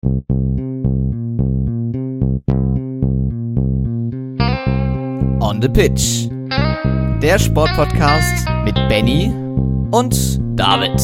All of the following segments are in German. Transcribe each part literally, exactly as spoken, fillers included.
On the Pitch. Der Sportpodcast mit Benny und David.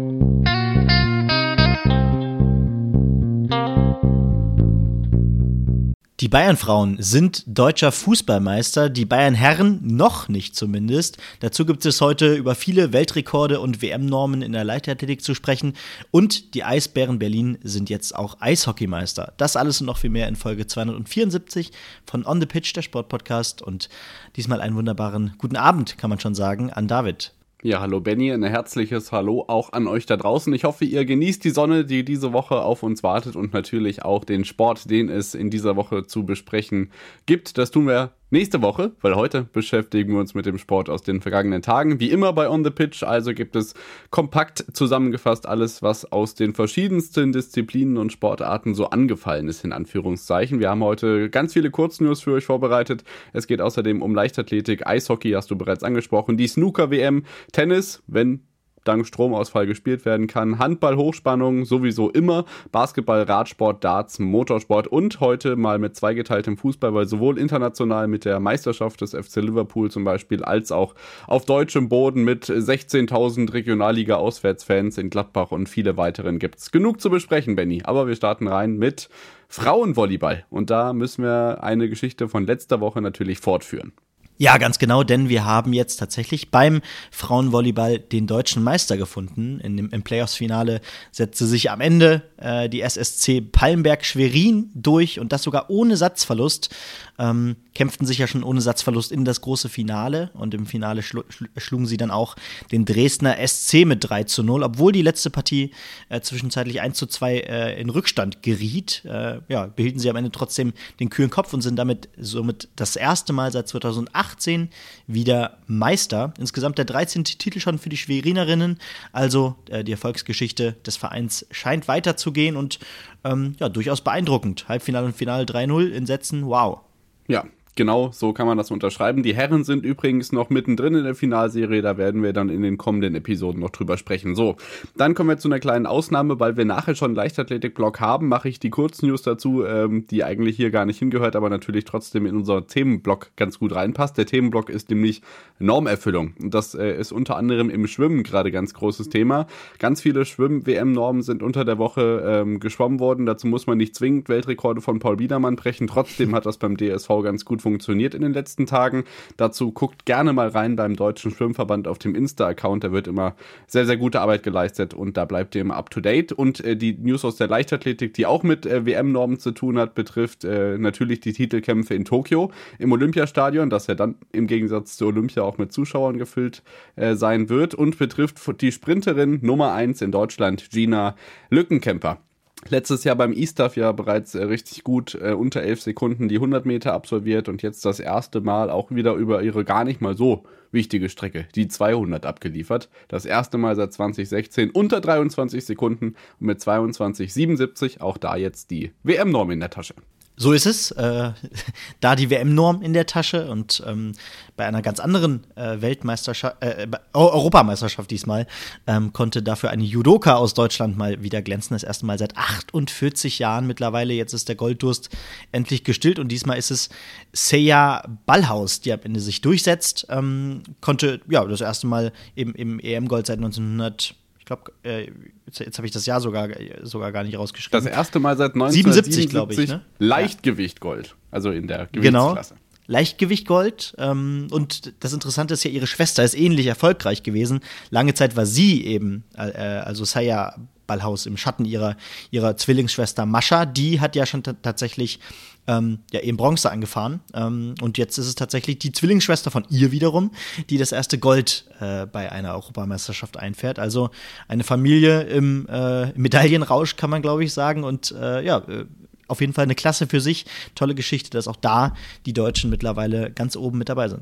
Die Bayern-Frauen sind deutscher Fußballmeister, die Bayern-Herren noch nicht zumindest. Dazu gibt es heute über viele Weltrekorde und W M-Normen in der Leichtathletik zu sprechen. Und die Eisbären Berlin sind jetzt auch Eishockeymeister. Das alles und noch viel mehr in Folge zweihundertvierundsiebzig von On the Pitch, der Sportpodcast. Und diesmal einen wunderbaren guten Abend, kann man schon sagen, an David. Ja, hallo Benny, ein herzliches Hallo auch an euch da draußen. Ich hoffe, ihr genießt die Sonne, die diese Woche auf uns wartet und natürlich auch den Sport, den es in dieser Woche zu besprechen gibt. Das tun wir nächste Woche, weil heute beschäftigen wir uns mit dem Sport aus den vergangenen Tagen. Wie immer bei On the Pitch, also gibt es kompakt zusammengefasst alles, was aus den verschiedensten Disziplinen und Sportarten so angefallen ist, in Anführungszeichen. Wir haben heute ganz viele Kurznews für euch vorbereitet. Es geht außerdem um Leichtathletik, Eishockey, hast du bereits angesprochen, die Snooker-W M, Tennis, wenn dank Stromausfall gespielt werden kann, Handball, Hochspannung, sowieso immer, Basketball, Radsport, Darts, Motorsport und heute mal mit zweigeteiltem Fußball, weil sowohl international mit der Meisterschaft des F C Liverpool zum Beispiel, als auch auf deutschem Boden mit sechzehntausend Regionalliga-Auswärtsfans in Gladbach und viele weiteren gibt's genug zu besprechen, Benny. Aber wir starten rein mit Frauenvolleyball und da müssen wir eine Geschichte von letzter Woche natürlich fortführen. Ja, ganz genau, denn wir haben jetzt tatsächlich beim Frauenvolleyball den deutschen Meister gefunden. In dem, im Playoffs-Finale setzte sich am Ende äh, die S S C Palmberg-Schwerin durch und das sogar ohne Satzverlust. Ähm, kämpften sich ja schon ohne Satzverlust in das große Finale und im Finale schlu- schl- schlugen sie dann auch den Dresdner S C mit drei zu null, obwohl die letzte Partie äh, zwischenzeitlich eins zu zwei äh, in Rückstand geriet. Äh, ja, behielten sie am Ende trotzdem den kühlen Kopf und sind damit somit das erste Mal seit zweitausendachtzehn wieder Meister. Insgesamt der dreizehnte Titel schon für die Schwerinerinnen, also äh, die Erfolgsgeschichte des Vereins scheint weiterzugehen und ähm, ja, durchaus beeindruckend. Halbfinale und Finale drei null in Sätzen, wow. Ja, genau, so kann man das unterschreiben. Die Herren sind übrigens noch mittendrin in der Finalserie, da werden wir dann in den kommenden Episoden noch drüber sprechen. So, dann kommen wir zu einer kleinen Ausnahme, weil wir nachher schon einen Leichtathletik-Blog haben, mache ich die Kurznews dazu, ähm, die eigentlich hier gar nicht hingehört, aber natürlich trotzdem in unser Themenblock ganz gut reinpasst. Der Themenblock ist nämlich Normerfüllung und das äh, ist unter anderem im Schwimmen gerade ganz großes Thema. Ganz viele Schwimm-W M-Normen sind unter der Woche ähm, geschwommen worden, dazu muss man nicht zwingend Weltrekorde von Paul Biedermann brechen, trotzdem hat das beim D S V ganz gut funktioniert in den letzten Tagen. Dazu guckt gerne mal rein beim Deutschen Schwimmverband auf dem Insta-Account. Da wird immer sehr, sehr gute Arbeit geleistet und da bleibt ihr immer up to date. Und äh, die News aus der Leichtathletik, die auch mit äh, W M-Normen zu tun hat, betrifft äh, natürlich die Titelkämpfe in Tokio im Olympiastadion, das ja dann im Gegensatz zu Olympia auch mit Zuschauern gefüllt äh, sein wird und betrifft die Sprinterin Nummer eins in Deutschland, Gina Lückenkämper. Letztes Jahr beim E-Staff ja bereits äh, richtig gut äh, unter elf Sekunden die hundert Meter absolviert und jetzt das erste Mal auch wieder über ihre gar nicht mal so wichtige Strecke, die zweihundert, abgeliefert. Das erste Mal seit zwanzig sechzehn unter dreiundzwanzig Sekunden und mit zweiundzwanzig siebenundsiebzig auch da jetzt die W M-Norm in der Tasche. So ist es, äh, da die W M-Norm in der Tasche und ähm, bei einer ganz anderen äh, Weltmeisterschaft, äh, Europameisterschaft diesmal, ähm, konnte dafür eine Judoka aus Deutschland mal wieder glänzen. Das erste Mal seit achtundvierzig Jahren mittlerweile. Jetzt ist der Golddurst endlich gestillt und diesmal ist es Seja Ballhaus, die am Ende sich durchsetzt. Ähm, konnte ja das erste Mal eben im E M-Gold seit neunzehnhundert. Ich glaube, äh, jetzt, jetzt habe ich das Jahr sogar, sogar gar nicht rausgeschrieben. Das erste Mal seit neunzehnhundertsiebenundsiebzig, glaube ich, ne? Leichtgewicht Gold, also in der Gewichtsklasse. Genau. Leichtgewicht Gold. Ähm, und das Interessante ist ja, ihre Schwester ist ähnlich erfolgreich gewesen. Lange Zeit war sie eben, äh, also Seja Ballhaus im Schatten ihrer, ihrer Zwillingsschwester Mascha. Die hat ja schon t- tatsächlich ähm, ja, eben Bronze angefahren. Ähm, und jetzt ist es tatsächlich die Zwillingsschwester von ihr wiederum, die das erste Gold äh, bei einer Europameisterschaft einfährt. Also eine Familie im äh, Medaillenrausch, kann man, glaube ich, sagen. Und äh, ja, äh, auf jeden Fall eine Klasse für sich. Tolle Geschichte, dass auch da die Deutschen mittlerweile ganz oben mit dabei sind.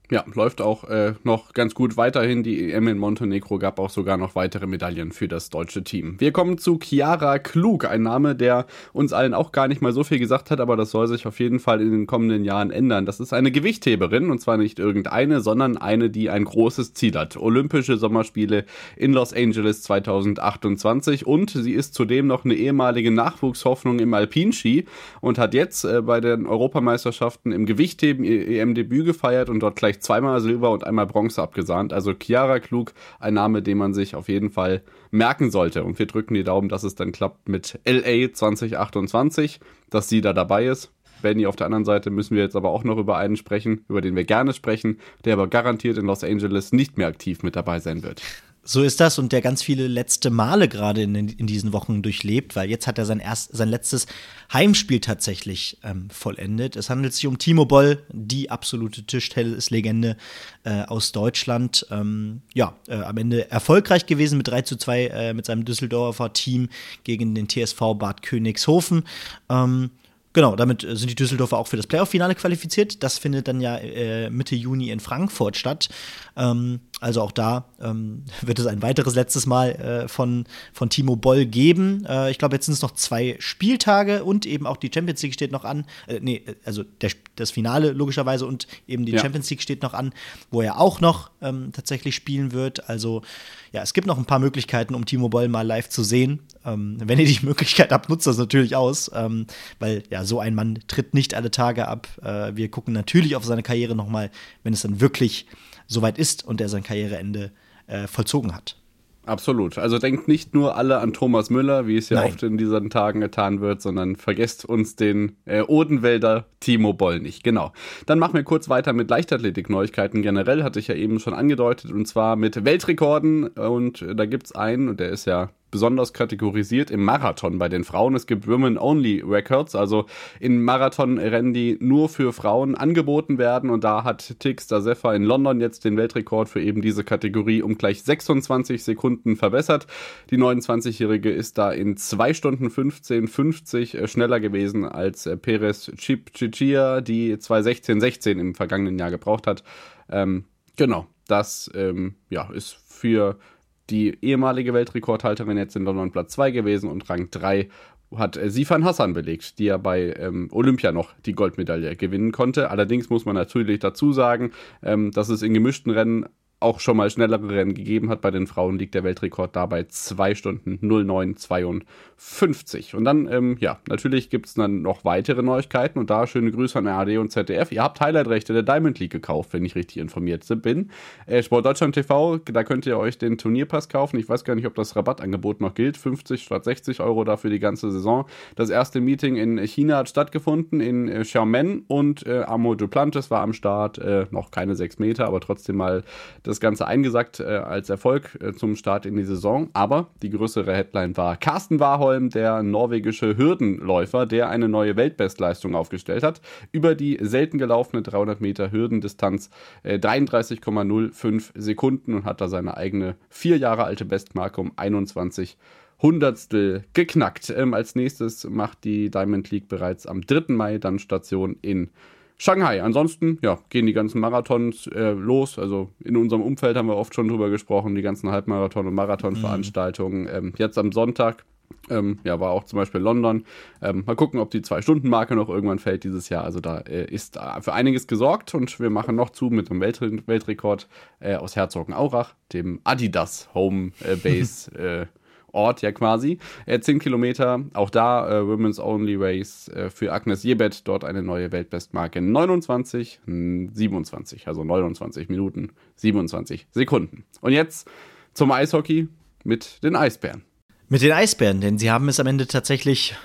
Ja, läuft auch äh, noch ganz gut weiterhin. Die E M in Montenegro gab auch sogar noch weitere Medaillen für das deutsche Team. Wir kommen zu Chiara Klug, ein Name, der uns allen auch gar nicht mal so viel gesagt hat, aber das soll sich auf jeden Fall in den kommenden Jahren ändern. Das ist eine Gewichtheberin, und zwar nicht irgendeine, sondern eine, die ein großes Ziel hat. Olympische Sommerspiele in Los Angeles zweitausendachtundzwanzig, und sie ist zudem noch eine ehemalige Nachwuchshoffnung im Alpinski und hat jetzt äh, bei den Europameisterschaften im Gewichtheben ihr E M-Debüt gefeiert und dort gleich zweimal Silber und einmal Bronze abgesahnt. Also Chiara Klug, ein Name, den man sich auf jeden Fall merken sollte. Und wir drücken die Daumen, dass es dann klappt mit L A zwanzig achtundzwanzig, dass sie da dabei ist. Benny, auf der anderen Seite müssen wir jetzt aber auch noch über einen sprechen, über den wir gerne sprechen, der aber garantiert in Los Angeles nicht mehr aktiv mit dabei sein wird. So ist das, und der ganz viele letzte Male gerade in, in diesen Wochen durchlebt, weil jetzt hat er sein, erst, sein letztes Heimspiel tatsächlich ähm, vollendet. Es handelt sich um Timo Boll, die absolute Tischtennis-Legende äh, aus Deutschland. Ähm, ja, äh, am Ende erfolgreich gewesen mit drei zu zwei äh, mit seinem Düsseldorfer Team gegen den T S V Bad Königshofen. Ähm, Genau, damit sind die Düsseldorfer auch für das Playoff-Finale qualifiziert. Das findet dann ja äh, Mitte Juni in Frankfurt statt. Ähm, also auch da ähm, wird es ein weiteres letztes Mal äh, von, von Timo Boll geben. Äh, ich glaube, jetzt sind es noch zwei Spieltage und eben auch die Champions League steht noch an. Äh, nee, also der, das Finale logischerweise und eben die ja. Champions League steht noch an, wo er auch noch ähm, tatsächlich spielen wird. Also ja, es gibt noch ein paar Möglichkeiten, um Timo Boll mal live zu sehen. Ähm, wenn ihr die Möglichkeit habt, nutzt das natürlich aus, ähm, weil ja, so ein Mann tritt nicht alle Tage ab. Äh, wir gucken natürlich auf seine Karriere nochmal, wenn es dann wirklich soweit ist und er sein Karriereende äh, vollzogen hat. Absolut. Also denkt nicht nur alle an Thomas Müller, wie es ja Nein. oft in diesen Tagen getan wird, sondern vergesst uns den äh, Odenwälder Timo Boll nicht. Genau. Dann machen wir kurz weiter mit Leichtathletik-Neuigkeiten generell, hatte ich ja eben schon angedeutet, und zwar mit Weltrekorden, und äh, da gibt's einen, und der ist ja besonders kategorisiert im Marathon bei den Frauen. Es gibt Women-Only-Records, also in Marathonrennen, die nur für Frauen angeboten werden, und da hat Tigst Assefa in London jetzt den Weltrekord für eben diese Kategorie um gleich sechsundzwanzig Sekunden verbessert. Die neunundzwanzigjährige ist da in zwei Stunden fünfzehn fünfzig schneller gewesen als Perez Chipchirchir, die zwei sechzehn sechzehn im vergangenen Jahr gebraucht hat. Ähm, genau, das ähm, ja, ist für die ehemalige Weltrekordhalterin jetzt in London Platz zwei gewesen, und Rang drei hat äh, Sifan Hassan belegt, die ja bei ähm, Olympia noch die Goldmedaille gewinnen konnte. Allerdings muss man natürlich dazu sagen, ähm, dass es in gemischten Rennen auch schon mal schnellere Rennen gegeben hat. Bei den Frauen liegt der Weltrekord dabei zwei Stunden null neun zweiundfünfzig. Und dann, ähm, ja, natürlich gibt es dann noch weitere Neuigkeiten, und da schöne Grüße an A R D und Z D F. Ihr habt Highlight-Rechte der Diamond League gekauft, wenn ich richtig informiert bin. Äh, Sportdeutschland T V, da könnt ihr euch den Turnierpass kaufen. Ich weiß gar nicht, ob das Rabattangebot noch gilt. fünfzig statt sechzig Euro dafür die ganze Saison. Das erste Meeting in China hat stattgefunden, in äh, Xiamen, und äh, Amo Duplantis war am Start. Äh, noch keine sechs Meter, aber trotzdem mal das Ganze eingesackt äh, als Erfolg äh, zum Start in die Saison. Aber die größere Headline war Carsten Warholm, der norwegische Hürdenläufer, der eine neue Weltbestleistung aufgestellt hat. Über die selten gelaufene dreihundert Meter Hürdendistanz äh, dreiunddreißig Komma null fünf Sekunden, und hat da seine eigene vier Jahre alte Bestmarke um einundzwanzig Hundertstel geknackt. Ähm, als nächstes macht die Diamond League bereits am dritten Mai dann Station in Shanghai. Ansonsten, ja, gehen die ganzen Marathons äh, los. Also in unserem Umfeld haben wir oft schon drüber gesprochen, die ganzen Halbmarathon- und Marathonveranstaltungen. Mhm. Ähm, jetzt am Sonntag, ähm, ja, war auch zum Beispiel London. Ähm, mal gucken, ob die Zwei-Stunden-Marke noch irgendwann fällt dieses Jahr. Also da äh, ist äh, für einiges gesorgt, und wir machen noch zu mit einem Weltre- Weltrekord äh, aus Herzogenaurach, dem Adidas Home äh, Base äh, Ort ja quasi. Äh, zehn Kilometer, auch da äh, Women's Only Race äh, für Agnes Jebet, dort eine neue Weltbestmarke. neunundzwanzig siebenundzwanzig, also neunundzwanzig Minuten, siebenundzwanzig Sekunden. Und jetzt zum Eishockey mit den Eisbären. Mit den Eisbären, denn sie haben es am Ende tatsächlich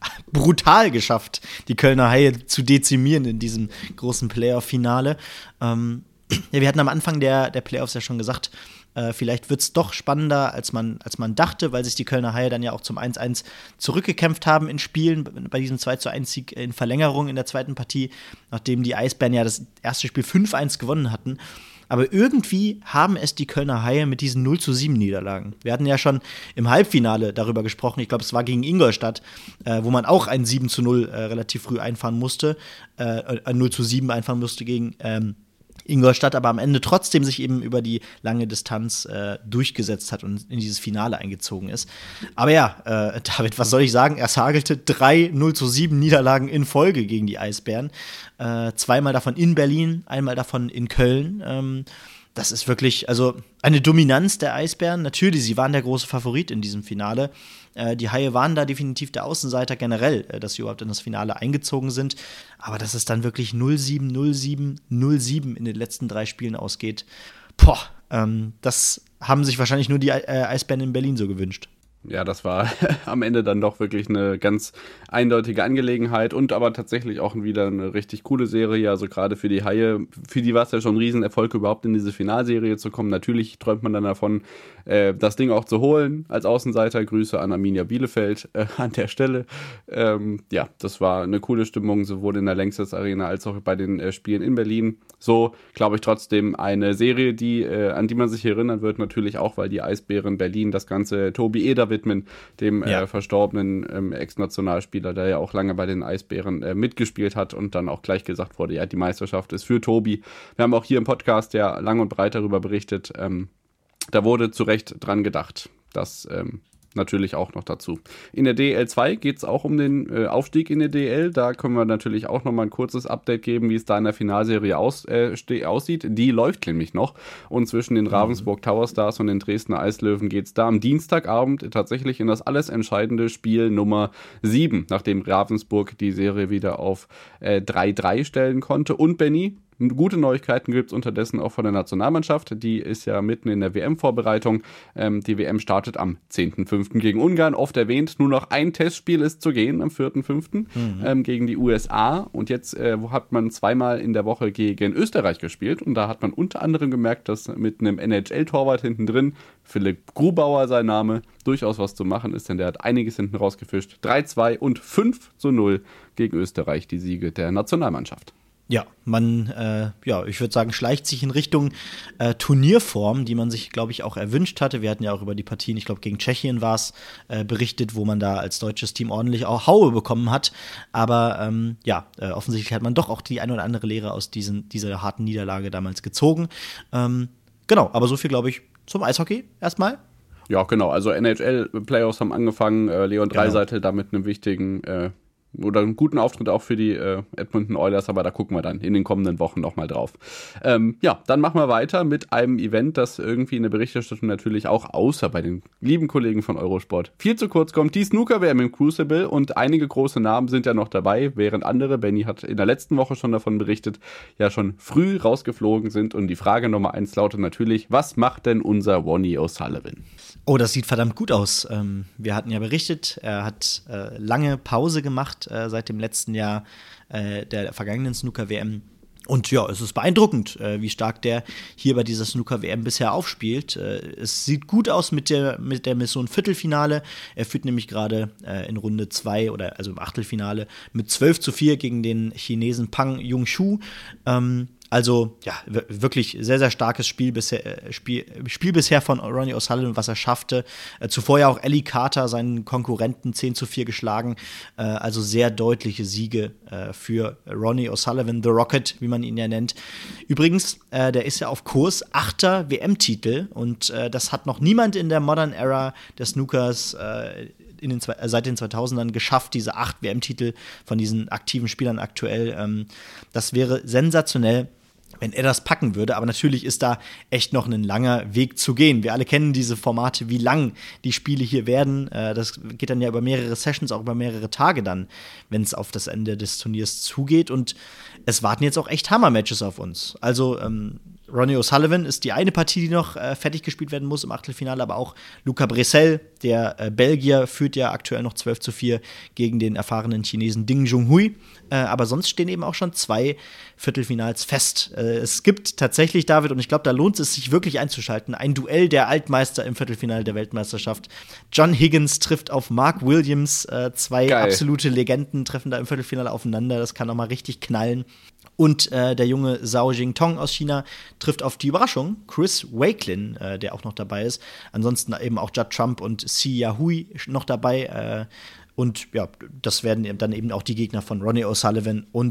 brutal geschafft, die Kölner Haie zu dezimieren in diesem großen Playoff-Finale. Ähm, ja, wir hatten am Anfang der, der Playoffs ja schon gesagt, Äh, vielleicht wird es doch spannender, als man, als man dachte, weil sich die Kölner Haie dann ja auch zum eins eins zurückgekämpft haben in Spielen, bei diesem zwei zu eins Sieg in Verlängerung in der zweiten Partie, nachdem die Eisbären ja das erste Spiel fünf eins gewonnen hatten. Aber irgendwie haben es die Kölner Haie mit diesen null zu sieben Niederlagen. Wir hatten ja schon im Halbfinale darüber gesprochen, ich glaube, es war gegen Ingolstadt, äh, wo man auch ein sieben zu null äh, relativ früh einfahren musste, äh, null zu sieben einfahren musste gegen ähm, Ingolstadt aber am Ende trotzdem sich eben über die lange Distanz äh, durchgesetzt hat und in dieses Finale eingezogen ist. Aber ja, äh, David, was soll ich sagen? Er hagelte drei null zu sieben Niederlagen in Folge gegen die Eisbären. Äh, zweimal davon in Berlin, einmal davon in Köln. Ähm, das ist wirklich, also eine Dominanz der Eisbären. Natürlich, sie waren der große Favorit in diesem Finale. Äh, die Haie waren da definitiv der Außenseiter generell, äh, dass sie überhaupt in das Finale eingezogen sind. Aber dass es dann wirklich null sieben, null sieben, null sieben in den letzten drei Spielen ausgeht, boah, ähm, das haben sich wahrscheinlich nur die äh, Eisbären in Berlin so gewünscht. Ja, das war am Ende dann doch wirklich eine ganz eindeutige Angelegenheit und aber tatsächlich auch wieder eine richtig coole Serie. Also gerade für die Haie, für die war es ja schon ein Riesenerfolg, überhaupt in diese Finalserie zu kommen. Natürlich träumt man dann davon, äh, das Ding auch zu holen als Außenseiter. Grüße an Arminia Bielefeld äh, an der Stelle. Ähm, ja, das war eine coole Stimmung, sowohl in der Lanxess Arena als auch bei den äh, Spielen in Berlin. So, glaube ich, trotzdem eine Serie, die äh, an die man sich erinnern wird. Natürlich auch, weil die Eisbären Berlin das Ganze Tobi Eder widmen, dem ja. äh, verstorbenen ähm, Ex-Nationalspieler, der ja auch lange bei den Eisbären äh, mitgespielt hat und dann auch gleich gesagt wurde, ja, die Meisterschaft ist für Tobi. Wir haben auch hier im Podcast ja lang und breit darüber berichtet. Ähm, da wurde zu Recht dran gedacht, dass ähm, natürlich auch noch dazu. In der D L zwei geht es auch um den äh, Aufstieg in der D L. Da können wir natürlich auch noch mal ein kurzes Update geben, wie es da in der Finalserie aus, äh, ste- aussieht. Die läuft nämlich noch. Und zwischen den Ravensburg Tower Stars und den Dresdner Eislöwen geht es da am Dienstagabend tatsächlich in das alles entscheidende Spiel Nummer sieben, nachdem Ravensburg die Serie wieder auf äh, drei drei stellen konnte. Und Benny, gute Neuigkeiten gibt es unterdessen auch von der Nationalmannschaft. Die ist ja mitten in der W M-Vorbereitung. Ähm, die W M startet am zehnten fünften gegen Ungarn. Oft erwähnt, nur noch ein Testspiel ist zu gehen am vierten fünften Mhm. ähm, gegen die U S A. Und jetzt äh, hat man zweimal in der Woche gegen Österreich gespielt. Und da hat man unter anderem gemerkt, dass mit einem N H L-Torwart hinten drin, Philipp Grubauer sein Name, durchaus was zu machen ist, denn der hat einiges hinten rausgefischt. drei zwei und fünf zu null gegen Österreich, die Siege der Nationalmannschaft. Ja, man, äh, ja, ich würde sagen, schleicht sich in Richtung äh, Turnierform, die man sich, glaube ich, auch erwünscht hatte. Wir hatten ja auch über die Partien, ich glaube, gegen Tschechien war es, äh, berichtet, wo man da als deutsches Team ordentlich auch Haue bekommen hat. Aber ähm, ja, äh, offensichtlich hat man doch auch die ein oder andere Lehre aus diesen, dieser harten Niederlage damals gezogen. Ähm, genau, aber so viel, glaube ich, zum Eishockey erstmal. Ja, genau, also N H L-Playoffs haben angefangen, äh, Leon Draisaitl genau. da mit einem wichtigen äh, oder einen guten Auftritt auch für die äh, Edmonton Oilers, aber da gucken wir dann in den kommenden Wochen nochmal drauf. Ähm, ja, dann machen wir weiter mit einem Event, das irgendwie in der Berichterstattung natürlich auch, außer bei den lieben Kollegen von Eurosport, viel zu kurz kommt. Die Snooker-W M im Crucible und einige große Namen sind ja noch dabei, während andere, Benny hat in der letzten Woche schon davon berichtet, ja schon früh rausgeflogen sind. Und die Frage Nummer eins lautet natürlich, was macht denn unser Ronnie O'Sullivan? Oh, das sieht verdammt gut aus. Ähm, wir hatten ja berichtet, er hat äh, lange Pause gemacht äh, seit dem letzten Jahr äh, der vergangenen Snooker-W M. Und ja, es ist beeindruckend, äh, wie stark der hier bei dieser Snooker-W M bisher aufspielt. Äh, es sieht gut aus mit der, mit der Mission Viertelfinale. Er führt nämlich gerade äh, in Runde zwei oder also im Achtelfinale mit zwölf zu vier gegen den Chinesen Pang Yong-Shu. Ähm, Also, ja, w- wirklich sehr, sehr starkes Spiel bisher, äh, Spiel, Spiel bisher von Ronnie O'Sullivan, was er schaffte. Äh, zuvor ja auch Ellie Carter, seinen Konkurrenten, zehn zu vier geschlagen. Äh, also sehr deutliche Siege äh, für Ronnie O'Sullivan, The Rocket, wie man ihn ja nennt. Übrigens, äh, der ist ja auf Kurs, achter W M-Titel. Und äh, das hat noch niemand in der Modern Era des Snookers äh, in den, äh, seit den zweitausendern geschafft, diese acht W M-Titel von diesen aktiven Spielern aktuell. Ähm, das wäre sensationell, wenn er das packen würde. Aber natürlich ist da echt noch ein langer Weg zu gehen. Wir alle kennen diese Formate, wie lang die Spiele hier werden. Äh, das geht dann ja über mehrere Sessions, auch über mehrere Tage dann, wenn es auf das Ende des Turniers zugeht. Und es warten jetzt auch echt Hammer-Matches auf uns. Also ähm, Ronnie O'Sullivan ist die eine Partie, die noch äh, fertig gespielt werden muss im Achtelfinale, aber auch Luca Bressel, der äh, Belgier, führt ja aktuell noch zwölf zu vier gegen den erfahrenen Chinesen Ding Junhui. Äh, aber sonst stehen eben auch schon zwei Viertelfinals fest. Äh, es gibt tatsächlich, David, und ich glaube, da lohnt es sich wirklich einzuschalten, ein Duell der Altmeister im Viertelfinale der Weltmeisterschaft. John Higgins trifft auf Mark Williams. Äh, zwei Geil. absolute Legenden treffen da im Viertelfinale aufeinander. Das kann noch mal richtig knallen. Und äh, der junge Zhao Jingtong aus China trifft auf die Überraschung Chris Wakelin, äh, der auch noch dabei ist. Ansonsten eben auch Judd Trump und Si Yahui noch dabei. Äh, und ja, das werden dann eben auch die Gegner von Ronnie O'Sullivan und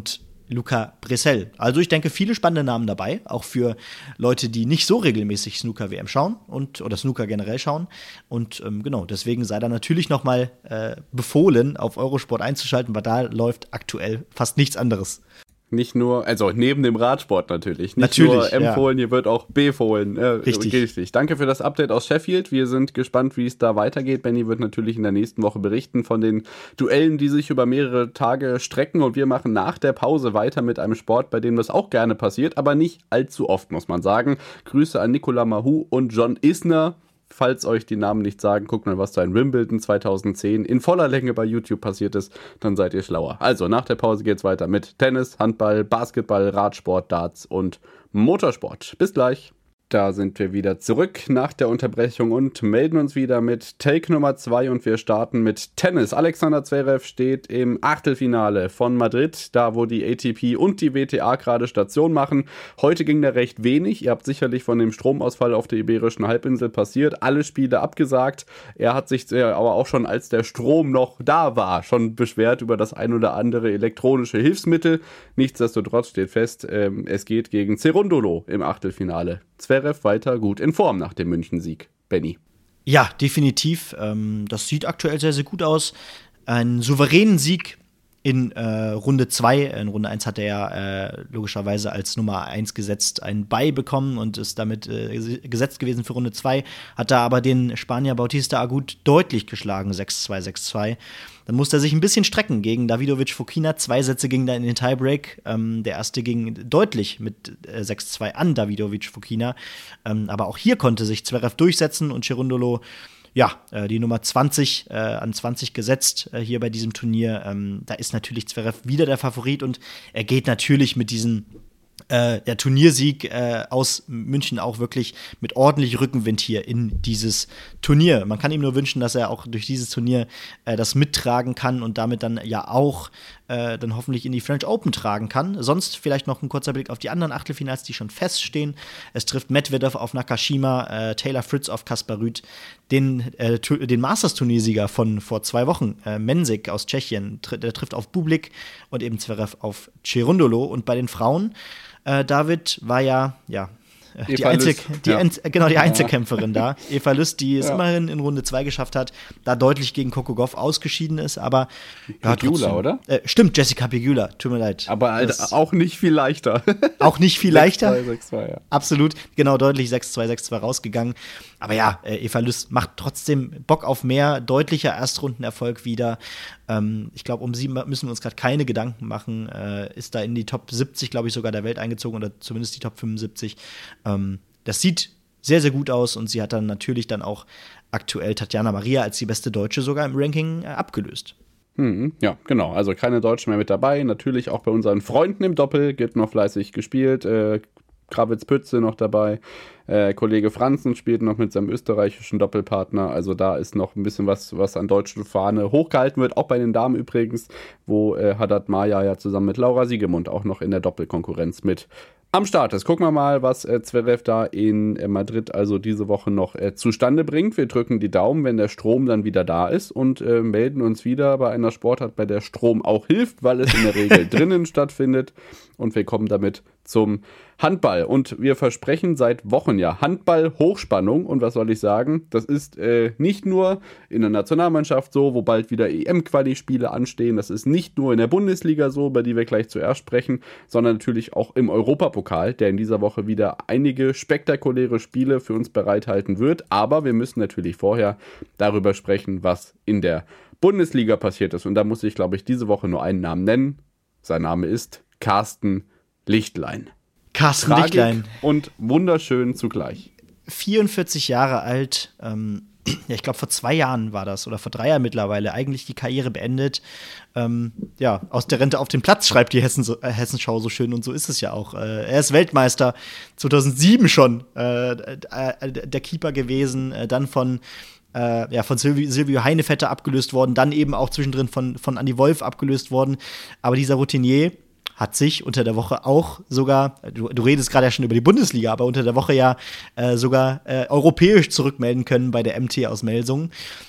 Luca Brecel. Also ich denke, viele spannende Namen dabei, auch für Leute, die nicht so regelmäßig Snooker-W M schauen und oder Snooker generell schauen. Und ähm, genau, deswegen sei da natürlich noch mal äh, befohlen, auf Eurosport einzuschalten, weil da läuft aktuell fast nichts anderes. Nicht nur, also neben dem Radsport natürlich. Nicht natürlich, nur empfohlen, ja. Hier wird auch befohlen. Äh, richtig. richtig. Danke für das Update aus Sheffield. Wir sind gespannt, wie es da weitergeht. Benny wird natürlich in der nächsten Woche berichten von den Duellen, die sich über mehrere Tage strecken. Und wir machen nach der Pause weiter mit einem Sport, bei dem das auch gerne passiert, aber nicht allzu oft, muss man sagen. Grüße an Nicolas Mahut und John Isner. Falls euch die Namen nicht sagen, guckt mal, was da in Wimbledon zweitausendzehn in voller Länge bei YouTube passiert ist, dann seid ihr schlauer. Also, nach der Pause geht's weiter mit Tennis, Handball, Basketball, Radsport, Darts und Motorsport. Bis gleich. Da sind wir wieder zurück nach der Unterbrechung und melden uns wieder mit Take Nummer zwei und wir starten mit Tennis. Alexander Zverev steht im Achtelfinale von Madrid, da wo die A T P und die W T A gerade Station machen. Heute ging da recht wenig. Ihr habt sicherlich von dem Stromausfall auf der Iberischen Halbinsel passiert. Alle Spiele abgesagt. Er hat sich aber auch schon, als der Strom noch da war, schon beschwert über das ein oder andere elektronische Hilfsmittel. Nichtsdestotrotz steht fest, ähm, es geht gegen Cerundolo im Achtelfinale. Zverev weiter gut in Form nach dem München-Sieg. Benny. Ja, definitiv. Ähm, das sieht aktuell sehr, sehr gut aus. Einen souveränen Sieg in äh, Runde zwei. In Runde eins hat er ja äh, logischerweise als Nummer eins gesetzt ein Bye bekommen und ist damit äh, gesetzt gewesen für Runde zwei. Hat da aber den Spanier Bautista Agut deutlich geschlagen, sechs zwei, sechs zwei. Dann musste er sich ein bisschen strecken gegen Davidovich Fokina. Zwei Sätze gingen da in den Tiebreak. Ähm, der erste ging deutlich mit äh, sechs zwei an Davidovich Fokina. Ähm, aber auch hier konnte sich Zverev durchsetzen und Cerundolo, ja, äh, die Nummer zwanzig äh, an zwanzig gesetzt äh, hier bei diesem Turnier. Ähm, da ist natürlich Zverev wieder der Favorit und er geht natürlich mit diesem Äh, der Turniersieg äh, aus München auch wirklich mit ordentlich Rückenwind hier in dieses Turnier. Man kann ihm nur wünschen, dass er auch durch dieses Turnier äh, das mittragen kann und damit dann ja auch äh, dann hoffentlich in die French Open tragen kann. Sonst vielleicht noch ein kurzer Blick auf die anderen Achtelfinals, die schon feststehen. Es trifft Medvedev auf Nakashima, äh, Taylor Fritz auf Kaspar Ruud, den, äh, tu- den Masters-Turniersieger von vor zwei Wochen, äh, Mensik aus Tschechien, tr- der trifft auf Bublik und eben Zverev auf Cerundolo. Und bei den Frauen Äh, David war ja, ja, äh, die, Einzel- die, ja. Einz- genau, die Einzelkämpferin ja. da. Eva Lüst, die es ja. immerhin in Runde zwei geschafft hat, da deutlich gegen Coco Gauff ausgeschieden ist, aber ja, Pegula, oder? Äh, stimmt, Jessica Pegula, tut mir leid. Aber halt auch nicht viel leichter. Auch nicht viel leichter. sechs zwei, sechs zwei, ja. Absolut, genau, deutlich sechs zwei, sechs zwei rausgegangen. Aber ja, äh, Eva Lüst macht trotzdem Bock auf mehr, deutlicher Erstrundenerfolg wieder. Ähm, ich glaube, um sie müssen wir uns gerade keine Gedanken machen. Äh, ist da in die Top siebzig, glaube ich, sogar der Welt eingezogen oder zumindest die Top fünfundsiebzig. Ähm, das sieht sehr, sehr gut aus und sie hat dann natürlich dann auch aktuell Tatjana Maria als die beste Deutsche sogar im Ranking äh, abgelöst. Hm, ja, genau. Also keine Deutschen mehr mit dabei. Natürlich auch bei unseren Freunden im Doppel wird noch fleißig gespielt. Äh, Krawitz-Pütze noch dabei. Äh, Kollege Franzen spielt noch mit seinem österreichischen Doppelpartner. Also da ist noch ein bisschen was, was an deutschen Fahne hochgehalten wird. Auch bei den Damen übrigens, wo äh, Haddad Maja ja zusammen mit Laura Siegemund auch noch in der Doppelkonkurrenz mit am Start ist. Gucken wir mal, was äh, Zverev da in äh, Madrid also diese Woche noch äh, zustande bringt. Wir drücken die Daumen, wenn der Strom dann wieder da ist und äh, melden uns wieder bei einer Sportart, bei der Strom auch hilft, weil es in der Regel drinnen stattfindet. Und wir kommen damit zum Handball. Und wir versprechen seit Wochen ja Handball-Hochspannung. Und was soll ich sagen? Das ist äh, nicht nur in der Nationalmannschaft so, wo bald wieder E M-Quali-Spiele anstehen. Das ist nicht nur in der Bundesliga so, über die wir gleich zuerst sprechen, sondern natürlich auch im Europapokal, der in dieser Woche wieder einige spektakuläre Spiele für uns bereithalten wird. Aber wir müssen natürlich vorher darüber sprechen, was in der Bundesliga passiert ist. Und da muss ich, glaube ich, diese Woche nur einen Namen nennen. Sein Name ist Carsten Lichtlein. Carsten Tragik Lichtlein. Und wunderschön zugleich. vierundvierzig Jahre alt, ähm, ja, ich glaube vor zwei Jahren war das oder vor drei Jahren mittlerweile, eigentlich die Karriere beendet. Ähm, ja, aus der Rente auf den Platz, schreibt die Hessen, äh, Hessenschau so schön und so ist es ja auch. Äh, er ist Weltmeister, zweitausendsieben schon äh, äh, der Keeper gewesen, äh, dann von Äh, ja, von Silvio, Silvio Heinevetter abgelöst worden, dann eben auch zwischendrin von, von Andy Wolf abgelöst worden. Aber dieser Routinier hat sich unter der Woche auch sogar, du, du redest gerade ja schon über die Bundesliga, aber unter der Woche ja äh, sogar äh, europäisch zurückmelden können bei der M T aus Melsungen.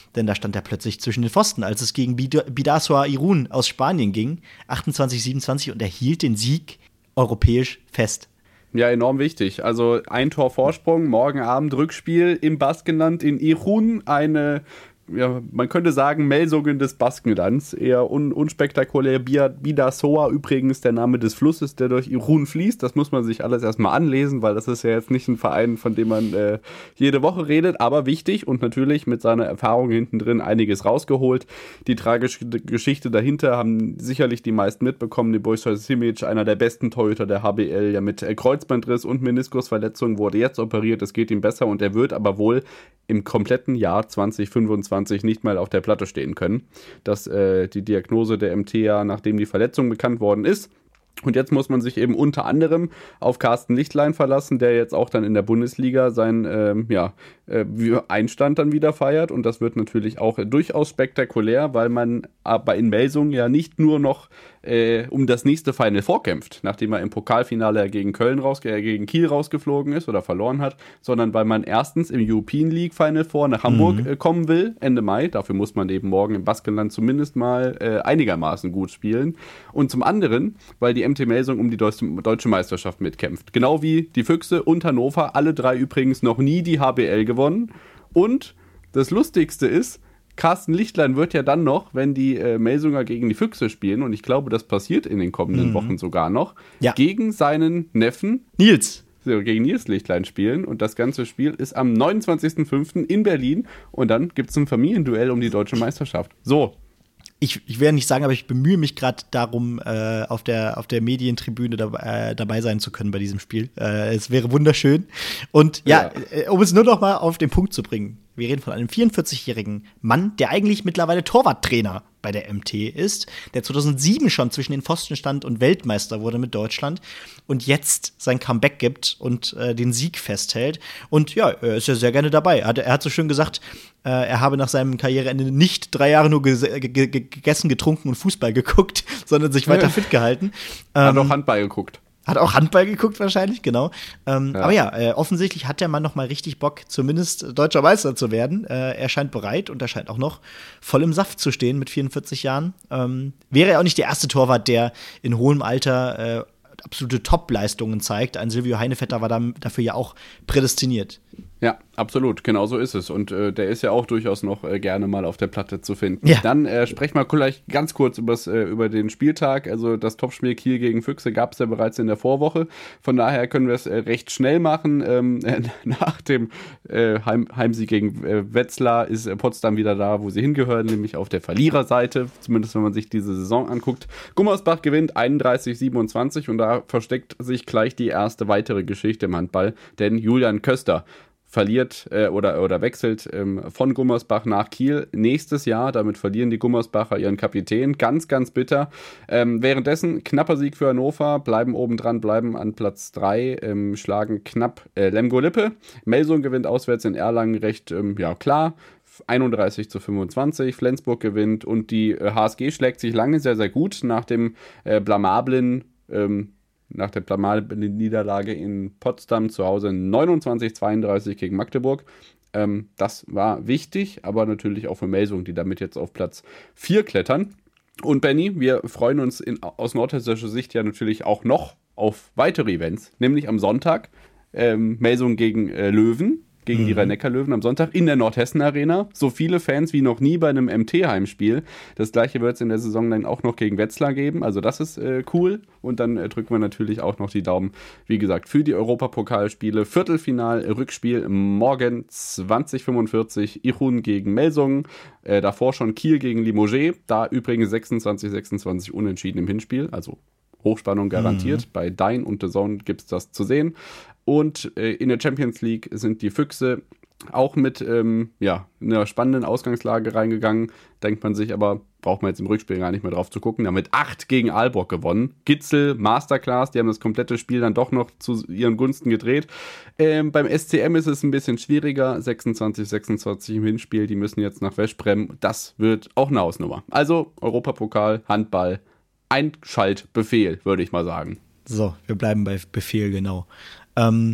denn da stand er plötzlich zwischen den Pfosten, als es gegen Bidasoa Irún aus Spanien ging, achtundzwanzig siebenundzwanzig, und er hielt den Sieg europäisch fest. Ja, enorm wichtig. Also ein Tor Vorsprung, morgen Abend Rückspiel im Baskenland in Irún, eine, ja, man könnte sagen, Melsungen des Baskenlands, eher un unspektakulär. Bidasoa übrigens der Name des Flusses, der durch Irún fließt. Das muss man sich alles erstmal anlesen, weil das ist ja jetzt nicht ein Verein, von dem man äh, jede Woche redet, aber wichtig und natürlich mit seiner Erfahrung hinten drin einiges rausgeholt. Die tragische Geschichte dahinter haben sicherlich die meisten mitbekommen. Nebojša Simić, einer der besten Torhüter der H B L, ja mit Kreuzbandriss und Meniskusverletzung, wurde jetzt operiert. Es geht ihm besser und er wird aber wohl im kompletten Jahr zwanzig fünfundzwanzig nicht mal auf der Platte stehen können. Das äh, die Diagnose der M T ja, nachdem die Verletzung bekannt worden ist. Und jetzt muss man sich eben unter anderem auf Carsten Lichtlein verlassen, der jetzt auch dann in der Bundesliga seinen ähm, ja, äh, Einstand dann wieder feiert. Und das wird natürlich auch äh, durchaus spektakulär, weil man aber in Melsungen ja nicht nur noch äh, um das nächste Final vorkämpft, nachdem er im Pokalfinale gegen Köln raus, äh, gegen Kiel rausgeflogen ist oder verloren hat, sondern weil man erstens im European League Final Four nach Hamburg mhm. äh, kommen will, Ende Mai. Dafür muss man eben morgen im Baskenland zumindest mal äh, einigermaßen gut spielen. Und zum anderen, weil die M T Melsung um die deutsche Meisterschaft mitkämpft. Genau wie die Füchse und Hannover, alle drei übrigens noch nie die H B L gewonnen. Und das Lustigste ist, Carsten Lichtlein wird ja dann noch, wenn die äh, Melsunger gegen die Füchse spielen, und ich glaube, das passiert in den kommenden mhm. Wochen sogar noch, ja. gegen seinen Neffen Nils. So, gegen Nils Lichtlein spielen. Und das ganze Spiel ist am neunundzwanzigsten fünften in Berlin. Und dann gibt es ein Familienduell um die deutsche Meisterschaft. So. Ich, ich werde nicht sagen, aber ich bemühe mich gerade darum, äh, auf der, auf der Medientribüne da, äh, dabei sein zu können bei diesem Spiel. Äh, es wäre wunderschön. Und ja, ja. Äh, um es nur noch mal auf den Punkt zu bringen. Wir reden von einem vierundvierzigjährigen Mann, der eigentlich mittlerweile Torwarttrainer bei der M T ist, der zweitausendsieben schon zwischen den Pfosten stand und Weltmeister wurde mit Deutschland und jetzt sein Comeback gibt und äh, den Sieg festhält. Und ja, er ist ja sehr gerne dabei. Er hat, er hat so schön gesagt, äh, er habe nach seinem Karriereende nicht drei Jahre nur ges gegessen, getrunken und Fußball geguckt, sondern sich weiter fit gehalten. Hat ähm, auch Handball geguckt. Hat auch Handball geguckt wahrscheinlich, genau. Ähm, ja. Aber ja, äh, offensichtlich hat der Mann noch mal richtig Bock, zumindest deutscher Meister zu werden. Äh, er scheint bereit und er scheint auch noch voll im Saft zu stehen mit vierundvierzig Jahren. Ähm, wäre er auch nicht der erste Torwart, der in hohem Alter äh, absolute Top-Leistungen zeigt. Ein Silvio Heinevetter war da, dafür ja auch prädestiniert. Ja, absolut, genau so ist es. Und äh, der ist ja auch durchaus noch äh, gerne mal auf der Platte zu finden. Ja. Dann äh, sprechen wir gleich ganz kurz übers, äh, über den Spieltag. Also das Topspiel Kiel gegen Füchse gab es ja bereits in der Vorwoche. Von daher können wir es äh, recht schnell machen. Ähm, äh, nach dem äh, Heim Heimsieg gegen äh, Wetzlar ist äh, Potsdam wieder da, wo sie hingehören, nämlich auf der Verliererseite. Zumindest wenn man sich diese Saison anguckt. Gummersbach gewinnt einunddreißig siebenundzwanzig und da versteckt sich gleich die erste weitere Geschichte im Handball. Denn Julian Köster verliert äh, oder, oder wechselt ähm, von Gummersbach nach Kiel nächstes Jahr. Damit verlieren die Gummersbacher ihren Kapitän. Ganz, ganz bitter. Ähm, währenddessen knapper Sieg für Hannover, bleiben obendran, bleiben an Platz drei, ähm, schlagen knapp äh, Lemgo-Lippe. Melsung gewinnt auswärts in Erlangen recht ähm, ja, klar. einunddreißig zu fünfundzwanzig, Flensburg gewinnt und die äh, H S G schlägt sich lange sehr, sehr gut nach dem äh, blamablen ähm, nach der blamablen Niederlage in Potsdam zu Hause neunundzwanzig zweiunddreißig gegen Magdeburg. Ähm, das war wichtig, aber natürlich auch für Melsung, die damit jetzt auf Platz vier klettern. Und Benny, wir freuen uns in, aus nordhessischer Sicht ja natürlich auch noch auf weitere Events, nämlich am Sonntag ähm, Melsung gegen äh, Löwen. Gegen die Rhein-Neckar-Löwen am Sonntag in der Nordhessen-Arena. So viele Fans wie noch nie bei einem M T-Heimspiel. Das gleiche wird es in der Saison dann auch noch gegen Wetzlar geben. Also das ist äh, cool. Und dann äh, drücken wir natürlich auch noch die Daumen, wie gesagt, für die Europapokalspiele. Viertelfinal-Rückspiel morgen zwanzig fünfundvierzig. Irún gegen Melsungen. Äh, davor schon Kiel gegen Limoges. Da übrigens sechsundzwanzig sechsundzwanzig unentschieden im Hinspiel. Also Hochspannung garantiert. Mhm. Bei Dine und The Zone gibt es das zu sehen. Und äh, in der Champions League sind die Füchse auch mit ähm, ja, einer spannenden Ausgangslage reingegangen. Denkt man sich aber, braucht man jetzt im Rückspiel gar nicht mehr drauf zu gucken. Damit acht gegen Aalborg gewonnen. Gitzel, Masterclass, die haben das komplette Spiel dann doch noch zu ihren Gunsten gedreht. Ähm, beim S C M ist es ein bisschen schwieriger. sechsundzwanzig sechsundzwanzig im Hinspiel. Die müssen jetzt nach Westbrem. Das wird auch eine Hausnummer. Also Europapokal, Handball, Einschaltbefehl, würde ich mal sagen. So, wir bleiben bei Befehl, genau. Ähm,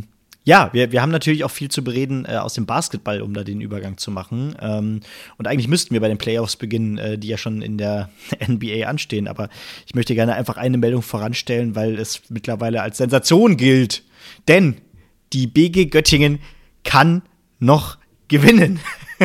Ja, wir, wir haben natürlich auch viel zu bereden äh, aus dem Basketball, um da den Übergang zu machen. Ähm, und eigentlich müssten wir bei den Playoffs beginnen, äh, die ja schon in der N B A anstehen. Aber ich möchte gerne einfach eine Meldung voranstellen, weil es mittlerweile als Sensation gilt. Denn die B G Göttingen kann noch gewinnen.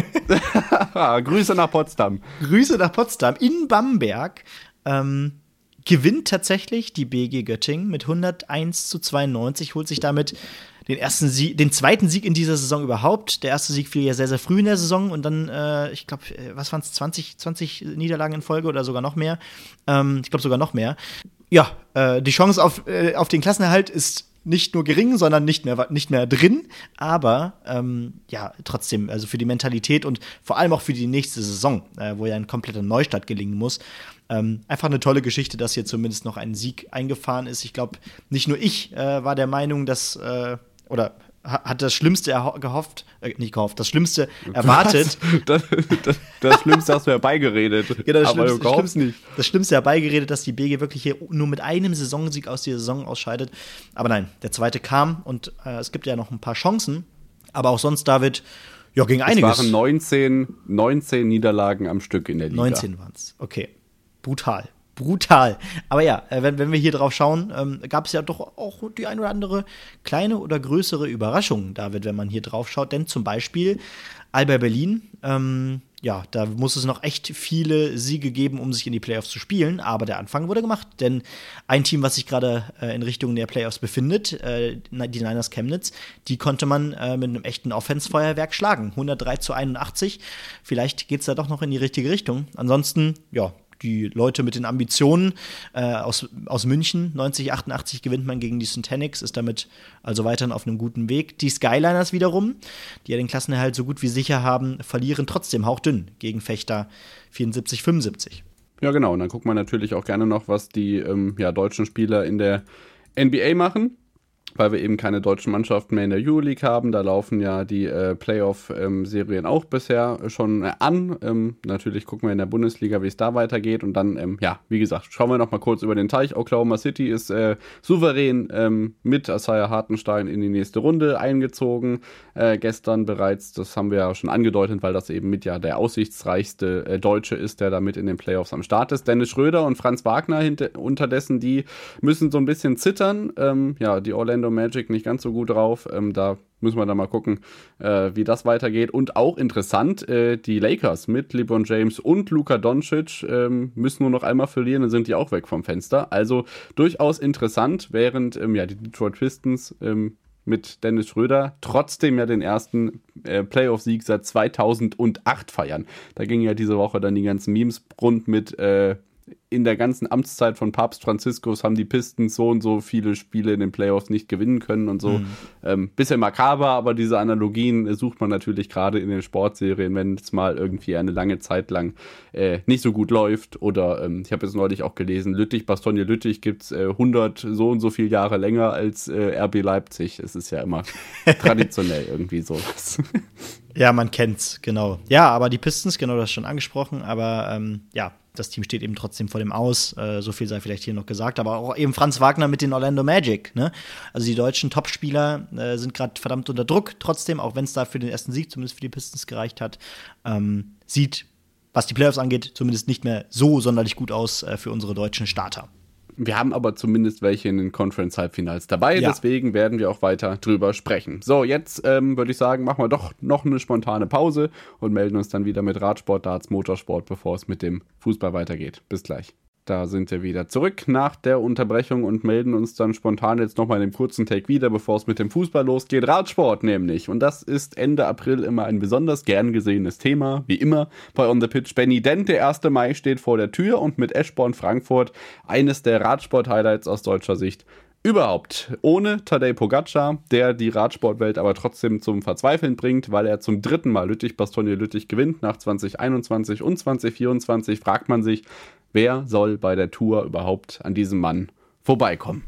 Grüße nach Potsdam. Grüße nach Potsdam. In Bamberg ähm, gewinnt tatsächlich die B G Göttingen mit hunderteins zu zweiundneunzig, holt sich damit den ersten Sieg, den zweiten Sieg in dieser Saison überhaupt. Der erste Sieg fiel ja sehr, sehr früh in der Saison und dann, äh, ich glaube, was waren es, zwanzig, zwanzig Niederlagen in Folge oder sogar noch mehr? Ähm, ich glaube sogar noch mehr. Ja, äh, die Chance auf, äh, auf den Klassenerhalt ist nicht nur gering, sondern nicht mehr, nicht mehr drin. Aber ähm, ja, trotzdem, also für die Mentalität und vor allem auch für die nächste Saison, äh, wo ja ein kompletter Neustart gelingen muss, ähm, einfach eine tolle Geschichte, dass hier zumindest noch ein Sieg eingefahren ist. Ich glaube, nicht nur ich äh, war der Meinung, dass äh, oder hat das Schlimmste erho- gehofft, äh, nicht gehofft, das Schlimmste erwartet. Das, das, das Schlimmste hast du herbeigeredet. Ja, das aber Schlimmste, du gehofft das nicht. Das Schlimmste herbeigeredet, dass die B G wirklich hier nur mit einem Saisonsieg aus der Saison ausscheidet. Aber nein, der zweite kam und äh, es gibt ja noch ein paar Chancen. Aber auch sonst, David, ja, ging einiges. Es waren neunzehn, neunzehn Niederlagen am Stück in der Liga. neunzehn waren es, okay. Brutal. Brutal. Aber ja, wenn, wenn wir hier drauf schauen, ähm, gab es ja doch auch die ein oder andere kleine oder größere Überraschung, David, wenn man hier drauf schaut. Denn zum Beispiel Alba Berlin, ähm, ja, da muss es noch echt viele Siege geben, um sich in die Playoffs zu spielen. Aber der Anfang wurde gemacht. Denn ein Team, was sich gerade äh, in Richtung der Playoffs befindet, äh, die Niners Chemnitz, die konnte man äh, mit einem echten Offense-Feuerwerk schlagen. hundertdrei zu einundachtzig. Vielleicht geht es da doch noch in die richtige Richtung. Ansonsten, ja, die Leute mit den Ambitionen äh, aus, aus München, neunzig achtundachtzig gewinnt man gegen die Syntanix, ist damit also weiterhin auf einem guten Weg. Die Skyliners wiederum, die ja den Klassenerhalt so gut wie sicher haben, verlieren trotzdem hauchdünn gegen Fechter vierundsiebzig fünfundsiebzig. Ja, genau. Und dann guckt man natürlich auch gerne noch, was die ähm, ja, deutschen Spieler in der N B A machen, weil wir eben keine deutschen Mannschaften mehr in der Euroleague haben. Da laufen ja die äh, Playoff-Serien ähm, auch bisher schon äh, an. Ähm, natürlich gucken wir in der Bundesliga, wie es da weitergeht. Und dann, ähm, ja, wie gesagt, schauen wir noch mal kurz über den Teich. Oklahoma City ist äh, souverän ähm, mit Isaiah Hartenstein in die nächste Runde eingezogen. Äh, gestern bereits, das haben wir ja schon angedeutet, weil das eben mit ja der aussichtsreichste äh, Deutsche ist, der da mit in den Playoffs am Start ist. Dennis Schröder und Franz Wagner hinter, unterdessen, die müssen so ein bisschen zittern. Ähm, ja, die Orlando Magic nicht ganz so gut drauf. Ähm, da müssen wir dann mal gucken, äh, wie das weitergeht. Und auch interessant, äh, die Lakers mit LeBron James und Luka Doncic ähm, müssen nur noch einmal verlieren, dann sind die auch weg vom Fenster. Also durchaus interessant, während ähm, ja, die Detroit Pistons ähm, mit Dennis Schröder trotzdem ja den ersten äh, Playoff-Sieg seit zweitausendacht feiern. Da gingen ja diese Woche dann die ganzen Memes rund mit äh, in der ganzen Amtszeit von Papst Franziskus haben die Pistons so und so viele Spiele in den Playoffs nicht gewinnen können und so. Mhm. Ähm, bisschen makaber, aber diese Analogien sucht man natürlich gerade in den Sportserien, wenn es mal irgendwie eine lange Zeit lang äh, nicht so gut läuft. Oder ähm, ich habe jetzt neulich auch gelesen, Lüttich, Bastogne Lüttich gibt es äh, hundert so und so viele Jahre länger als äh, R B Leipzig. Es ist ja immer traditionell irgendwie sowas. Ja, man kennt's, genau. Ja, aber die Pistons, genau, das schon angesprochen, aber ähm, ja, das Team steht eben trotzdem vor dem Aus. Äh, so viel sei vielleicht hier noch gesagt. Aber auch eben Franz Wagner mit den Orlando Magic. Ne? Also die deutschen Topspieler äh, sind gerade verdammt unter Druck. Trotzdem, auch wenn es da für den ersten Sieg zumindest für die Pistons gereicht hat, ähm, sieht, was die Playoffs angeht, zumindest nicht mehr so sonderlich gut aus äh, für unsere deutschen Starter. Wir haben aber zumindest welche in den Conference-Halbfinals dabei, ja. Deswegen werden wir auch weiter drüber sprechen. So, jetzt ähm, würde ich sagen, machen wir doch noch eine spontane Pause und melden uns dann wieder mit Radsport, Darts, Motorsport, bevor es mit dem Fußball weitergeht. Bis gleich. Da sind wir wieder zurück nach der Unterbrechung und melden uns dann spontan jetzt nochmal in dem kurzen Take wieder, bevor es mit dem Fußball losgeht. Radsport nämlich. Und das ist Ende April immer ein besonders gern gesehenes Thema, wie immer bei On The Pitch Benny, denn der erste Mai steht vor der Tür und mit Eschborn Frankfurt eines der Radsport-Highlights aus deutscher Sicht überhaupt. Ohne Tadej Pogacar, der die Radsportwelt aber trotzdem zum Verzweifeln bringt, weil er zum dritten Mal Lüttich-Bastogne-Lüttich gewinnt. Nach zwanzig einundzwanzig und zwanzig vierundzwanzig fragt man sich, wer soll bei der Tour überhaupt an diesem Mann vorbeikommen?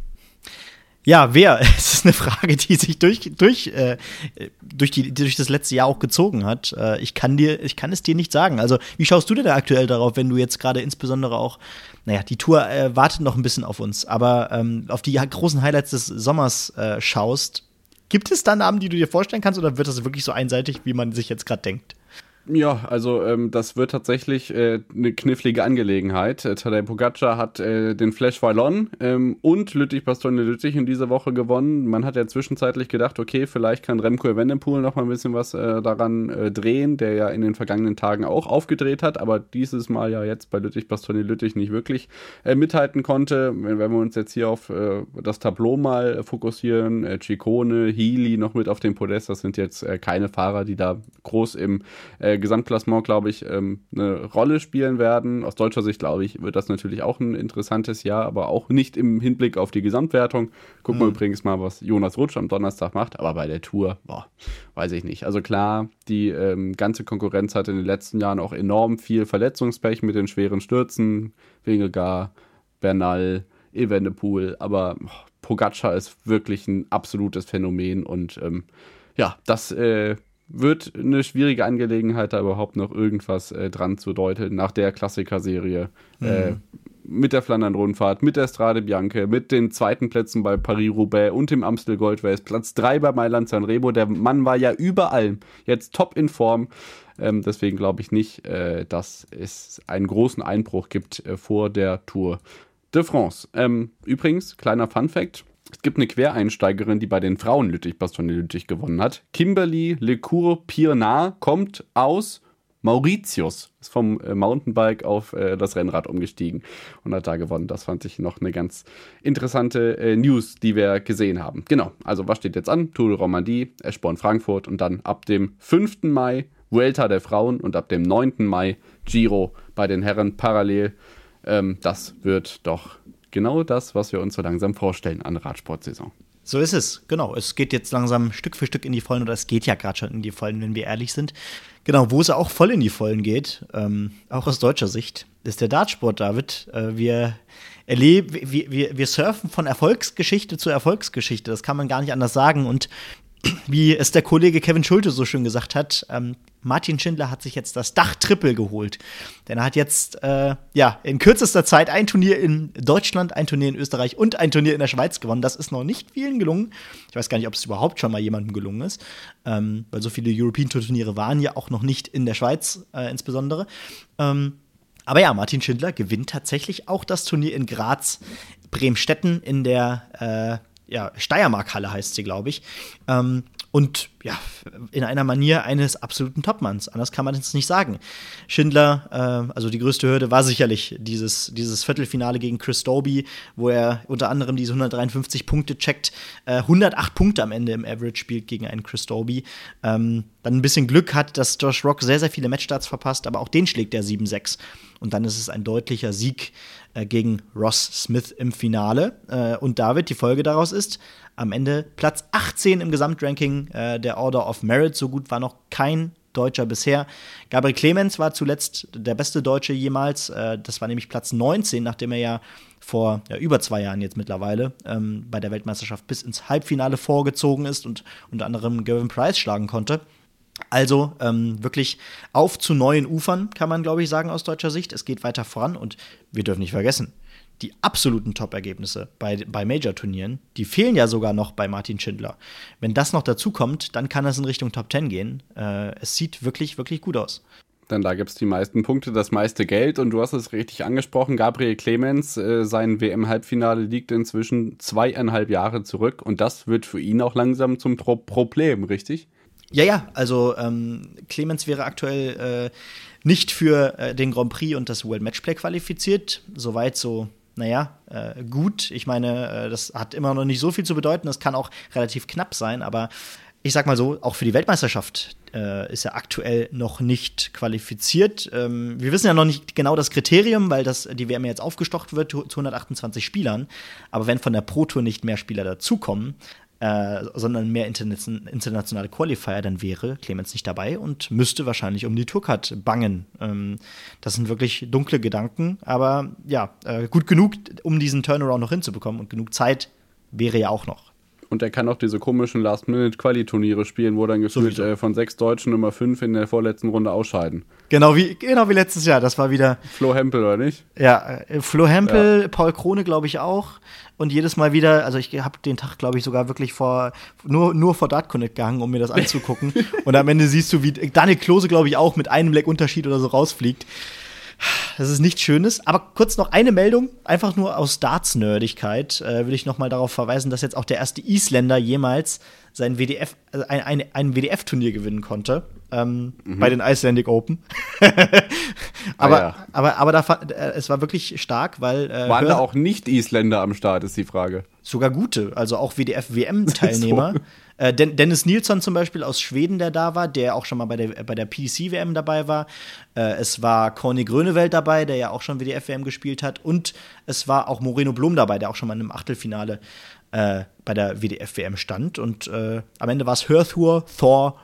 Ja, wer? Es ist eine Frage, die sich durch, durch, äh, durch, die, durch das letzte Jahr auch gezogen hat. Äh, ich kann dir, ich kann es dir nicht sagen. Also, wie schaust du denn da aktuell darauf, wenn du jetzt gerade insbesondere auch, naja, die Tour äh, wartet noch ein bisschen auf uns, aber ähm, auf die großen Highlights des Sommers äh, schaust? Gibt es da Namen, die du dir vorstellen kannst, oder wird das wirklich so einseitig, wie man sich jetzt gerade denkt? Ja, also ähm, das wird tatsächlich äh, eine knifflige Angelegenheit. Äh, Tadej Pogačar hat äh, den Flèche Wallonne ähm, und Lüttich-Bastogne-Lüttich in dieser Woche gewonnen. Man hat ja zwischenzeitlich gedacht, okay, vielleicht kann Remco Evenepoel noch mal ein bisschen was äh, daran äh, drehen, der ja in den vergangenen Tagen auch aufgedreht hat, aber dieses Mal ja jetzt bei Lüttich-Bastogne-Lüttich nicht wirklich äh, mithalten konnte. Wenn, wenn wir uns jetzt hier auf äh, das Tableau mal äh, fokussieren, äh, Ciccone, Healy noch mit auf dem Podest, das sind jetzt äh, keine Fahrer, die da groß im äh, Gesamtklassement, glaube ich, ähm, eine Rolle spielen werden. Aus deutscher Sicht, glaube ich, wird das natürlich auch ein interessantes Jahr, aber auch nicht im Hinblick auf die Gesamtwertung. Gucken wir mhm. übrigens mal, was Jonas Rutsch am Donnerstag macht, aber bei der Tour, boah, weiß ich nicht. Also klar, die ähm, ganze Konkurrenz hat in den letzten Jahren auch enorm viel Verletzungspech mit den schweren Stürzen, Vingegaard, Bernal, Evenepoel, aber oh, Pogačar ist wirklich ein absolutes Phänomen und ähm, ja, das äh, wird eine schwierige Angelegenheit, da überhaupt noch irgendwas äh, dran zu deuteln. Nach der Klassiker-Serie mhm. äh, mit der Flandern-Rundfahrt, mit der Strade Bianche, mit den zweiten Plätzen bei Paris-Roubaix und dem Amstel Gold Race, Platz drei bei Mailand-Sanremo. Der Mann war ja überall jetzt top in Form. Ähm, deswegen glaube ich nicht, äh, dass es einen großen Einbruch gibt äh, vor der Tour de France. Ähm, übrigens, kleiner Fun-Fact: Es gibt eine Quereinsteigerin, die bei den Frauen Lüttich-Bastogne-Lüttich gewonnen hat. Kimberly Lecour-Piernat kommt aus Mauritius, ist vom äh, Mountainbike auf äh, das Rennrad umgestiegen und hat da gewonnen. Das fand ich noch eine ganz interessante äh, News, die wir gesehen haben. Genau, also was steht jetzt an? Tour de Romandie, Eschborn Frankfurt und dann ab dem fünften Mai Vuelta der Frauen und ab dem neunten Mai Giro bei den Herren parallel. Ähm, das wird doch genau das, was wir uns so langsam vorstellen an Radsportsaison. So ist es, genau. Es geht jetzt langsam Stück für Stück in die Vollen, oder es geht ja gerade schon in die Vollen, wenn wir ehrlich sind. Genau, wo es auch voll in die Vollen geht, ähm, auch aus deutscher Sicht, ist der Dartsport, David. Äh, wir erleben, wir, wir, wir surfen von Erfolgsgeschichte zu Erfolgsgeschichte, das kann man gar nicht anders sagen. Und wie es der Kollege Kevin Schulte so schön gesagt hat, ähm, Martin Schindler hat sich jetzt das Dach-Triple geholt. Denn er hat jetzt äh, ja, in kürzester Zeit ein Turnier in Deutschland, ein Turnier in Österreich und ein Turnier in der Schweiz gewonnen. Das ist noch nicht vielen gelungen. Ich weiß gar nicht, ob es überhaupt schon mal jemandem gelungen ist. Ähm, weil so viele European-Tour-Turniere waren ja auch noch nicht in der Schweiz äh, insbesondere. Ähm, aber ja, Martin Schindler gewinnt tatsächlich auch das Turnier in Graz, Bremstetten in der äh, ja, Steiermark-Halle heißt sie, glaube ich. Ähm, und ja, in einer Manier eines absoluten Topmanns. Anders kann man es nicht sagen. Schindler, äh, also die größte Hürde war sicherlich dieses, dieses Viertelfinale gegen Chris Dobey, wo er unter anderem diese hundertdreiundfünfzig Punkte checkt, äh, hundertacht Punkte am Ende im Average spielt gegen einen Chris Dobey. Ähm, dann ein bisschen Glück hat, dass Josh Rock sehr, sehr viele Matchstarts verpasst, aber auch den schlägt er sieben sechs. Und dann ist es ein deutlicher Sieg äh, gegen Ross Smith im Finale. Äh, und David, die Folge daraus ist, am Ende Platz achtzehn im Gesamtranking äh, der Order of Merit. So gut war noch kein Deutscher bisher. Gabriel Clemens war zuletzt der beste Deutsche jemals. Äh, das war nämlich Platz neunzehn, nachdem er ja vor ja, über zwei Jahren jetzt mittlerweile ähm, bei der Weltmeisterschaft bis ins Halbfinale vorgezogen ist und unter anderem Gervin Price schlagen konnte. Also ähm, wirklich auf zu neuen Ufern, kann man, glaube ich, sagen, aus deutscher Sicht. Es geht weiter voran und wir dürfen nicht vergessen, die absoluten Top-Ergebnisse bei, bei Major-Turnieren, die fehlen ja sogar noch bei Martin Schindler. Wenn das noch dazu kommt, dann kann es in Richtung Top zehn gehen. Äh, es sieht wirklich, wirklich gut aus. Denn da gibt es die meisten Punkte, das meiste Geld. Und du hast es richtig angesprochen, Gabriel Clemens, äh, sein W M-Halbfinale liegt inzwischen zweieinhalb Jahre zurück. Und das wird für ihn auch langsam zum Pro- Problem, richtig? Ja, ja, also ähm, Clemens wäre aktuell äh, nicht für äh, den Grand Prix und das World Matchplay qualifiziert. Soweit so, naja, äh, gut. Ich meine, äh, das hat immer noch nicht so viel zu bedeuten. Das kann auch relativ knapp sein, aber ich sag mal so, auch für die Weltmeisterschaft äh, ist er aktuell noch nicht qualifiziert. Ähm, wir wissen ja noch nicht genau das Kriterium, weil das, die W M jetzt aufgestockt wird zu hundertachtundzwanzig Spielern. Aber wenn von der Pro Tour nicht mehr Spieler dazukommen, Äh, sondern mehr interna- internationale Qualifier, dann wäre Clemens nicht dabei und müsste wahrscheinlich um die Tourcard bangen. Ähm, das sind wirklich dunkle Gedanken, aber ja, äh, gut genug, um diesen Turnaround noch hinzubekommen und genug Zeit wäre ja auch noch. Und der kann auch diese komischen Last-Minute-Quali-Turniere spielen, wo dann gefühlt äh, von sechs Deutschen Nummer fünf in der vorletzten Runde ausscheiden. Genau wie, genau wie letztes Jahr, das war wieder Flo Hempel, oder nicht? Ja, äh, Flo Hempel, Ja. Paul Krone, glaube ich auch. Und jedes Mal wieder, also ich habe den Tag, glaube ich, sogar wirklich vor nur, nur vor Dart Connect gehangen, um mir das anzugucken. Und am Ende siehst du, wie Daniel Klose, glaube ich, auch mit einem Leg-Unterschied oder so rausfliegt. Das ist nichts Schönes. Aber kurz noch eine Meldung, einfach nur aus Darts-Nerdigkeit, äh, will ich noch mal darauf verweisen, dass jetzt auch der erste Isländer jemals sein W D F, also ein, ein, ein W D F-Turnier gewinnen konnte. Ähm, mhm. Bei den Icelandic Open. aber, ah, ja. aber, aber da, äh, es war wirklich stark, weil äh, Waren da auch Nicht-Isländer am Start, ist die Frage. Sogar gute, also auch W D F-W M-Teilnehmer. So. Äh, Den- Dennis Nilsson zum Beispiel aus Schweden, der da war, der auch schon mal bei der, bei der P D C-W M dabei war. Äh, es war Corny Grönewald dabei, der ja auch schon W D F-W M gespielt hat. Und es war auch Moreno Blum dabei, der auch schon mal in einem Achtelfinale äh, bei der W D F-W M stand. Und äh, am Ende war es Hörthur Thor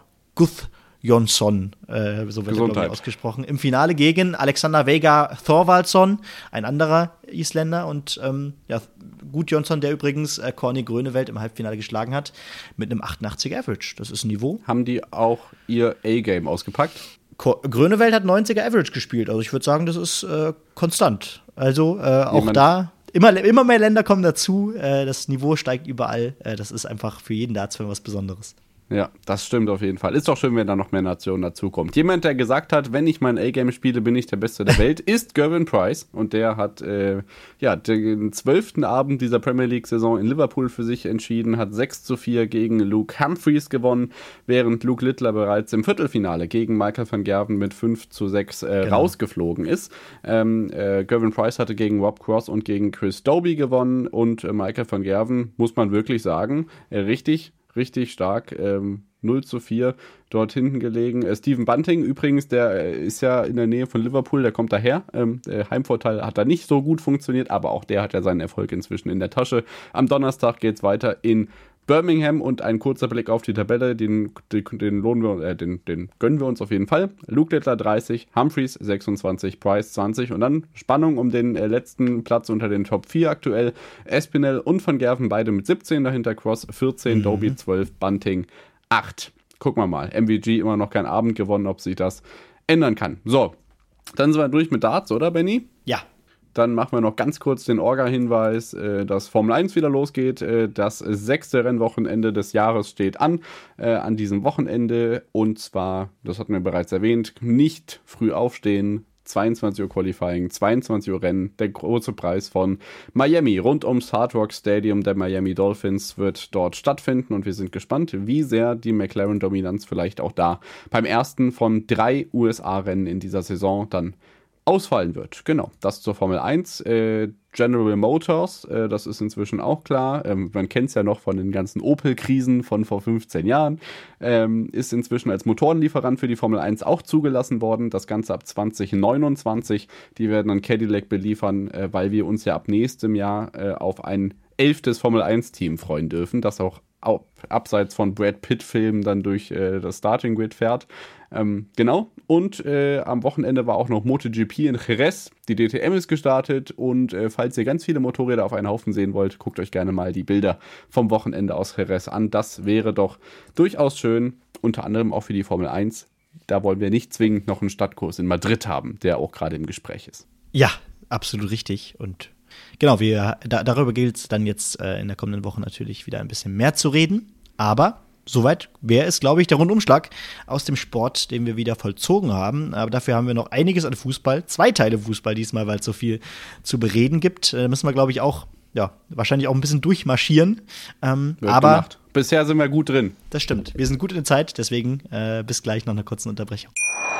Guðjónsson, äh, so wird er, glaube ich, ausgesprochen, im Finale gegen Alexander Veigar Thorvaldsson, ein anderer Isländer. Und ähm, ja, Guðjónsson, der übrigens äh, Corny Grönewald im Halbfinale geschlagen hat, mit einem achtundachtziger Average. Das ist ein Niveau. Haben die auch ihr A-Game ausgepackt? Ko- Grönewald hat neunziger Average gespielt. Also ich würde sagen, das ist äh, konstant. Also äh, auch Jemand- da, immer, immer mehr Länder kommen dazu. Äh, das Niveau steigt überall. Äh, das ist einfach für jeden Darts-Fan was Besonderes. Ja, das stimmt auf jeden Fall. Ist doch schön, wenn da noch mehr Nationen dazukommt. Jemand, der gesagt hat, wenn ich mein A-Game spiele, bin ich der Beste der Welt, ist Gervin Price. Und der hat äh, ja den zwölften Abend dieser Premier League-Saison in Liverpool für sich entschieden, hat sechs zu vier gegen Luke Humphreys gewonnen, während Luke Littler bereits im Viertelfinale gegen Michael van Gerwen mit fünf zu sechs äh, genau. rausgeflogen ist. Ähm, äh, Gervin Price hatte gegen Rob Cross und gegen Chris Dobie gewonnen und äh, Michael van Gerwen, muss man wirklich sagen, äh, richtig Richtig stark, ähm, null zu vier dort hinten gelegen. Äh, Stephen Bunting übrigens, der äh, ist ja in der Nähe von Liverpool, der kommt daher. Ähm, der Heimvorteil hat da nicht so gut funktioniert, aber auch der hat ja seinen Erfolg inzwischen in der Tasche. Am Donnerstag geht's weiter in Birmingham und ein kurzer Blick auf die Tabelle, den, den, den, lohnen wir, äh, den, den gönnen wir uns auf jeden Fall. Luke Littler dreißig, Humphreys sechsundzwanzig, Price zwanzig und dann Spannung um den äh, letzten Platz unter den Top vier aktuell. Espinel und Van Gerwen beide mit siebzehn, dahinter Cross vierzehn, mhm. Dobie zwölf, Bunting acht. Gucken wir mal, M V G immer noch keinen Abend gewonnen, ob sich das ändern kann. So, dann sind wir durch mit Darts, oder Benny? Ja. Dann machen wir noch ganz kurz den Orga-Hinweis, äh, dass Formel eins wieder losgeht. Äh, das sechste Rennwochenende des Jahres steht an, äh, an diesem Wochenende. Und zwar, das hatten wir bereits erwähnt, nicht früh aufstehen, zweiundzwanzig Uhr Qualifying, zweiundzwanzig Uhr Rennen, der große Preis von Miami. Rund ums Hard Rock Stadium der Miami Dolphins wird dort stattfinden und wir sind gespannt, wie sehr die McLaren-Dominanz vielleicht auch da beim ersten von drei U S A-Rennen in dieser Saison dann ausfallen wird. Genau, das zur Formel eins. Äh, General Motors, äh, das ist inzwischen auch klar. Ähm, man kennt es ja noch von den ganzen Opel-Krisen von vor fünfzehn Jahren. Ähm, ist inzwischen als Motorenlieferant für die Formel eins auch zugelassen worden. Das Ganze ab zwanzig neunundzwanzig. Die werden dann Cadillac beliefern, äh, weil wir uns ja ab nächstem Jahr äh, auf ein elftes Formel eins Team freuen dürfen, das auch ab, abseits von Brad Pitt-Filmen dann durch äh, das Starting Grid fährt. Ähm, genau, und äh, am Wochenende war auch noch MotoGP in Jerez. Die D T M ist gestartet und äh, falls ihr ganz viele Motorräder auf einen Haufen sehen wollt, guckt euch gerne mal die Bilder vom Wochenende aus Jerez an. Das wäre doch durchaus schön, unter anderem auch für die Formel eins. Da wollen wir nicht zwingend noch einen Stadtkurs in Madrid haben, der auch gerade im Gespräch ist. Ja, absolut richtig. Und genau, wir, da, darüber gilt es dann jetzt äh, in der kommenden Woche natürlich wieder ein bisschen mehr zu reden. Aber soweit wäre es, glaube ich, der Rundumschlag aus dem Sport, den wir wieder vollzogen haben. Aber dafür haben wir noch einiges an Fußball. Zwei Teile Fußball diesmal, weil es so viel zu bereden gibt. Da müssen wir, glaube ich, auch, ja, wahrscheinlich auch ein bisschen durchmarschieren. Ähm, aber gemacht. Bisher sind wir gut drin. Das stimmt. Wir sind gut in der Zeit, deswegen äh, bis gleich nach einer kurzen Unterbrechung.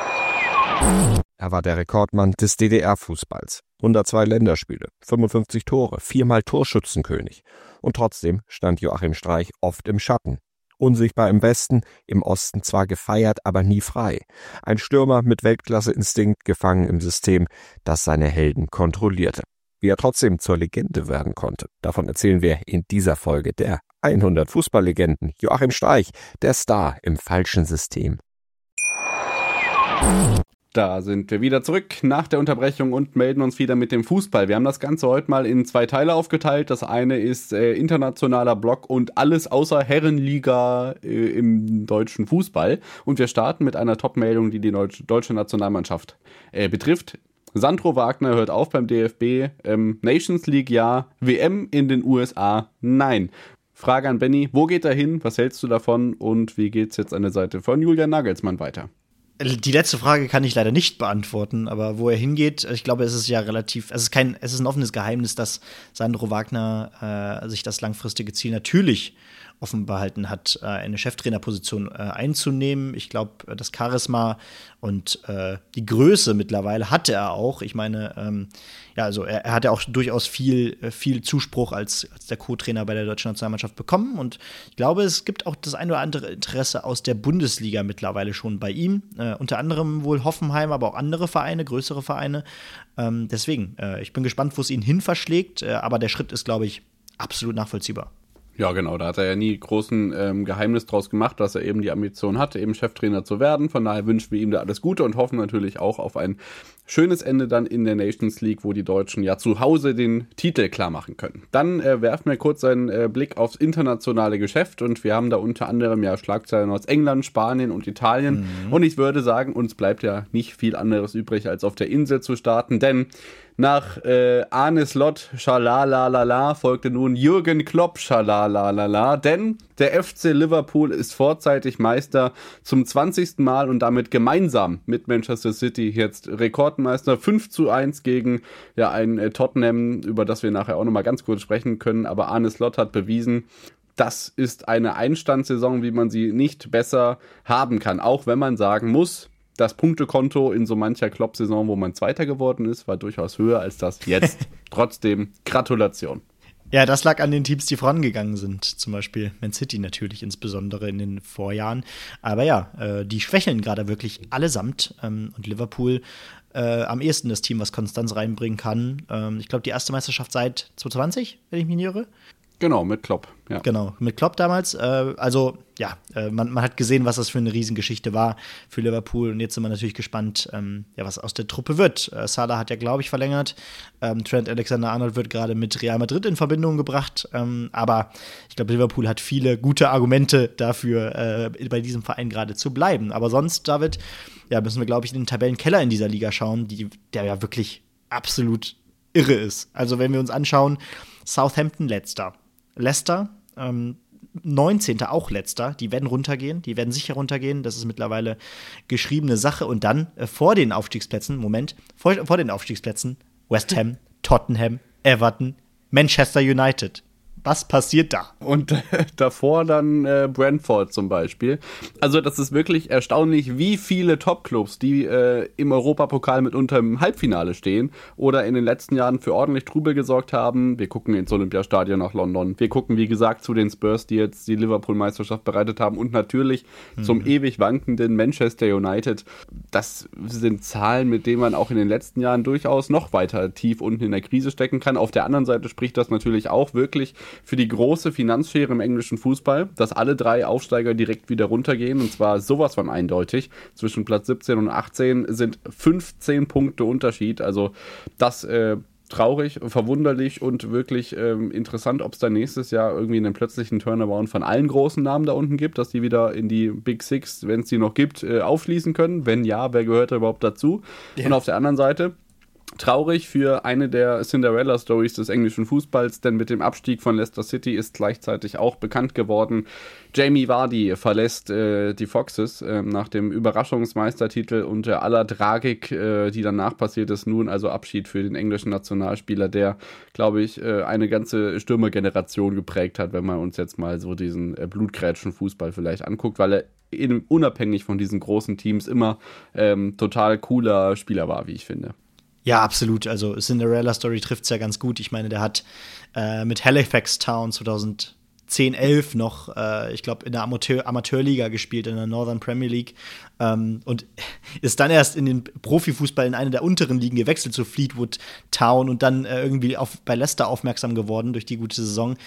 Er war der Rekordmann des D D R-Fußballs. hundertzwei Länderspiele, fünfundfünfzig Tore, viermal Torschützenkönig. Und trotzdem stand Joachim Streich oft im Schatten. Unsichtbar im Westen, im Osten zwar gefeiert, aber nie frei. Ein Stürmer mit Weltklasse-Instinkt, gefangen im System, das seine Helden kontrollierte. Wie er trotzdem zur Legende werden konnte, davon erzählen wir in dieser Folge der hundert Fußballlegenden. Joachim Streich, der Star im falschen System. Da sind wir wieder zurück nach der Unterbrechung und melden uns wieder mit dem Fußball. Wir haben das Ganze heute mal in zwei Teile aufgeteilt. Das eine ist äh, internationaler Block und alles außer Herrenliga äh, im deutschen Fußball. Und wir starten mit einer Top-Meldung, die die deutsche, deutsche Nationalmannschaft äh, betrifft. Sandro Wagner hört auf beim D F B. Ähm, Nations League ja, W M in den U S A nein. Frage an Benny, wo geht er hin? Was hältst du davon? Und wie geht's jetzt an der Seite von Julian Nagelsmann weiter? Die letzte Frage kann ich leider nicht beantworten, aber wo er hingeht, ich glaube, es ist ja relativ, es ist kein, es ist ein offenes Geheimnis, dass Sandro Wagner äh, sich das langfristige Ziel natürlich offen behalten hat, äh, eine Cheftrainerposition äh, einzunehmen. Ich glaube, das Charisma und äh, die Größe mittlerweile hatte er auch. Ich meine, ähm, ja, also er, er hat ja auch durchaus viel, viel Zuspruch als, als der Co-Trainer bei der deutschen Nationalmannschaft bekommen. Und ich glaube, es gibt auch das ein oder andere Interesse aus der Bundesliga mittlerweile schon bei ihm. Äh, unter anderem wohl Hoffenheim, aber auch andere Vereine, größere Vereine. Ähm, deswegen, äh, ich bin gespannt, wo es ihn hin verschlägt. Äh, aber der Schritt ist, glaube ich, absolut nachvollziehbar. Ja, genau, da hat er ja nie großen ähm, Geheimnis draus gemacht, dass er eben die Ambition hat, eben Cheftrainer zu werden. Von daher wünschen wir ihm da alles Gute und hoffen natürlich auch auf ein schönes Ende dann in der Nations League, wo die Deutschen ja zu Hause den Titel klar machen können. Dann äh, werfen wir kurz einen äh, Blick aufs internationale Geschäft und wir haben da unter anderem ja Schlagzeilen aus England, Spanien und Italien. Mhm. Und ich würde sagen, uns bleibt ja nicht viel anderes übrig, als auf der Insel zu starten, denn nach äh, Arne Slot, Schalalalala, folgte nun Jürgen Klopp, Schalalalala, denn der F C Liverpool ist vorzeitig Meister zum zwanzigsten Mal und damit gemeinsam mit Manchester City jetzt Rekordmeister. fünf zu eins gegen ja ein äh, Tottenham, über das wir nachher auch nochmal ganz kurz sprechen können, aber Arne Slot hat bewiesen, das ist eine Einstandssaison, wie man sie nicht besser haben kann, auch wenn man sagen muss, das Punktekonto in so mancher Klopp-Saison, wo man Zweiter geworden ist, war durchaus höher als das jetzt. Trotzdem Gratulation. Ja, das lag an den Teams, die vorangegangen sind. Zum Beispiel Man City natürlich, insbesondere in den Vorjahren. Aber ja, äh, die schwächeln gerade wirklich allesamt. Ähm, und Liverpool äh, am ehesten das Team, was Konstanz reinbringen kann. Ähm, ich glaube, die erste Meisterschaft seit zwanzig zwanzig, wenn ich mich nicht irre. Genau, mit Klopp, ja. Genau, mit Klopp damals. Äh, also, ja, äh, man, man hat gesehen, was das für eine Riesengeschichte war für Liverpool. Und jetzt sind wir natürlich gespannt, ähm, ja, was aus der Truppe wird. Äh, Salah hat ja, glaube ich, verlängert. Ähm, Trent Alexander-Arnold wird gerade mit Real Madrid in Verbindung gebracht. Ähm, aber ich glaube, Liverpool hat viele gute Argumente dafür, äh, bei diesem Verein gerade zu bleiben. Aber sonst, David, ja, müssen wir, glaube ich, in den Tabellenkeller in dieser Liga schauen, die, der ja wirklich absolut irre ist. Also, wenn wir uns anschauen, Southampton letzter. Leicester, ähm, neunzehnter auch letzter, die werden runtergehen, die werden sicher runtergehen, das ist mittlerweile geschriebene Sache. Und dann äh, vor den Aufstiegsplätzen, Moment, vor, vor den Aufstiegsplätzen, West Ham, Tottenham, Everton, Manchester United. Was passiert da? Und äh, davor dann äh, Brentford zum Beispiel. Also das ist wirklich erstaunlich, wie viele Top-Clubs, die äh, im Europapokal mitunter im Halbfinale stehen oder in den letzten Jahren für ordentlich Trubel gesorgt haben. Wir gucken ins Olympiastadion nach London. Wir gucken, wie gesagt, zu den Spurs, die jetzt die Liverpool-Meisterschaft bereitet haben. Und natürlich mhm. zum ewig wankenden Manchester United. Das sind Zahlen, mit denen man auch in den letzten Jahren durchaus noch weiter tief unten in der Krise stecken kann. Auf der anderen Seite spricht das natürlich auch wirklich für die große Finanzschere im englischen Fußball, dass alle drei Aufsteiger direkt wieder runtergehen und zwar sowas von eindeutig. Zwischen Platz siebzehn und achtzehn sind fünfzehn Punkte Unterschied, also das äh, traurig, verwunderlich und wirklich ähm, interessant, ob es dann nächstes Jahr irgendwie einen plötzlichen Turnaround von allen großen Namen da unten gibt, dass die wieder in die Big Six, wenn es die noch gibt, äh, aufschließen können. Wenn ja, wer gehört da überhaupt dazu? Ja. Und auf der anderen Seite traurig für eine der Cinderella-Stories des englischen Fußballs, denn mit dem Abstieg von Leicester City ist gleichzeitig auch bekannt geworden, Jamie Vardy verlässt äh, die Foxes äh, nach dem Überraschungsmeistertitel unter aller Tragik, äh, die danach passiert ist. Nun also Abschied für den englischen Nationalspieler, der, glaube ich, äh, eine ganze Stürmergeneration geprägt hat, wenn man uns jetzt mal so diesen äh, Blutgrätschen-Fußball vielleicht anguckt, weil er in, unabhängig von diesen großen Teams immer ähm, total cooler Spieler war, wie ich finde. Ja, absolut. Also Cinderella-Story trifft es ja ganz gut. Ich meine, der hat äh, mit Halifax Town zweitausendzehn, elf noch, äh, ich glaube, in der Amateur- Amateurliga gespielt, in der Northern Premier League. Ähm, und ist dann erst in den Profifußball in eine der unteren Ligen gewechselt zu Fleetwood Town und dann äh, irgendwie auf, bei Leicester aufmerksam geworden durch die gute Saison.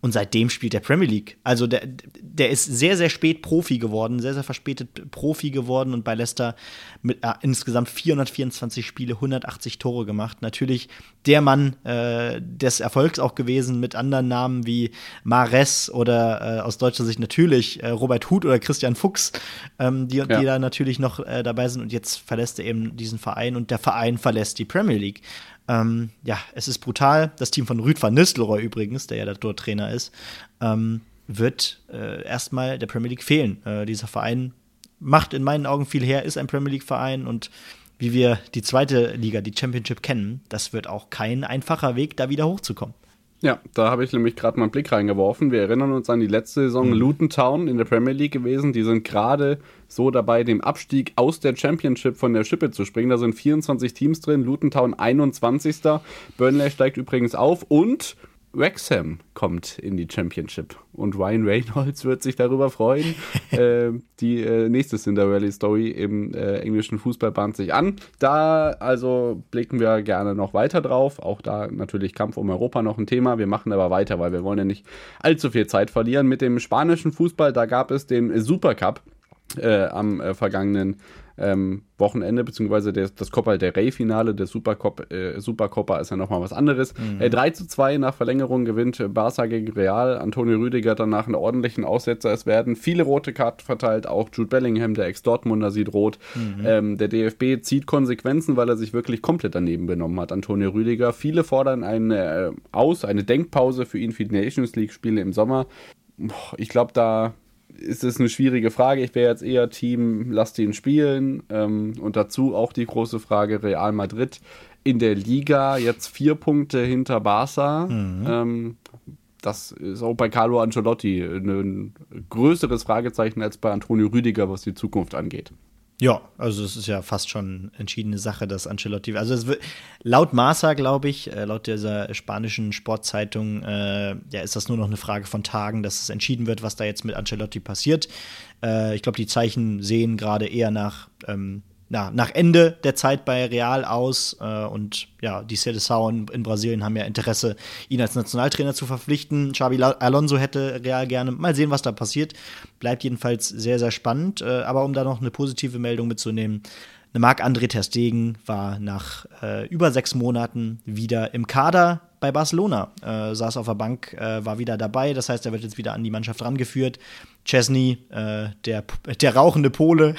Und seitdem spielt der Premier League. Also der, der ist sehr, sehr spät Profi geworden, sehr, sehr verspätet Profi geworden und bei Leicester mit äh, insgesamt vierhundertvierundzwanzig Spiele, hundertachtzig Tore gemacht. Natürlich der Mann äh, des Erfolgs auch gewesen mit anderen Namen wie Mahrez oder äh, aus deutscher Sicht natürlich äh, Robert Huth oder Christian Fuchs, ähm, die, ja. die da natürlich noch äh, dabei sind. Und jetzt verlässt er eben diesen Verein und der Verein verlässt die Premier League. Ähm, ja, es ist brutal. Das Team von Ruud van Nistelrooy übrigens, der ja der Tortrainer ist, ähm, wird äh, erstmal der Premier League fehlen. Äh, dieser Verein macht in meinen Augen viel her, ist ein Premier League-Verein und wie wir die zweite Liga, die Championship kennen, das wird auch kein einfacher Weg, da wieder hochzukommen. Ja, da habe ich nämlich gerade mal einen Blick reingeworfen. Wir erinnern uns an die letzte Saison, mhm. Luton Town in der Premier League gewesen. Die sind gerade so dabei, dem Abstieg aus der Championship von der Schippe zu springen. Da sind vierundzwanzig Teams drin, Luton Town einundzwanzigster Burnley steigt übrigens auf und Wrexham kommt in die Championship. Und Ryan Reynolds wird sich darüber freuen. äh, die äh, nächste Cinderella-Story im äh, englischen Fußball bahnt sich an. Da also blicken wir gerne noch weiter drauf. Auch da natürlich Kampf um Europa noch ein Thema. Wir machen aber weiter, weil wir wollen ja nicht allzu viel Zeit verlieren. Mit dem spanischen Fußball, da gab es den Supercup äh, am äh, vergangenen Ähm, Wochenende, beziehungsweise der, das Copa del Rey-Finale, der Supercopa, äh, Supercopa ist ja nochmal was anderes. Mhm. Äh, drei zu zwei nach Verlängerung gewinnt Barca gegen Real. Antonio Rüdiger danach einen ordentlichen Aussetzer. Es werden viele rote Karten verteilt, auch Jude Bellingham, der Ex-Dortmunder, sieht rot. Mhm. Ähm, der D F B zieht Konsequenzen, weil er sich wirklich komplett daneben benommen hat, Antonio Rüdiger. Viele fordern eine äh, aus, eine Denkpause für ihn für die Nations League-Spiele im Sommer. Ich glaube, da ist es eine schwierige Frage. Ich wäre jetzt eher Team, lasst ihn spielen. Ähm, und dazu auch die große Frage, Real Madrid in der Liga, jetzt vier Punkte hinter Barca. Mhm. Ähm, das ist auch bei Carlo Ancelotti ein größeres Fragezeichen als bei Antonio Rüdiger, was die Zukunft angeht. Ja, also es ist ja fast schon entschiedene Sache, dass Ancelotti, also es wird, laut Marca, glaube ich, äh, laut dieser spanischen Sportzeitung, äh, ja, ist das nur noch eine Frage von Tagen, dass es entschieden wird, was da jetzt mit Ancelotti passiert. Äh, ich glaube, die Zeichen sehen gerade eher nach, ähm, na, nach Ende der Zeit bei Real aus äh, und ja, die Seleção in, in Brasilien haben ja Interesse, ihn als Nationaltrainer zu verpflichten. Xabi Alonso hätte Real gerne. Mal sehen, was da passiert. Bleibt jedenfalls sehr, sehr spannend. Äh, aber um da noch eine positive Meldung mitzunehmen, eine Marc-André ter Stegen war nach äh, über sechs Monaten wieder im Kader bei Barcelona. Äh, saß auf der Bank, äh, war wieder dabei. Das heißt, er wird jetzt wieder an die Mannschaft rangeführt. Chesney, äh, der, der rauchende Pole,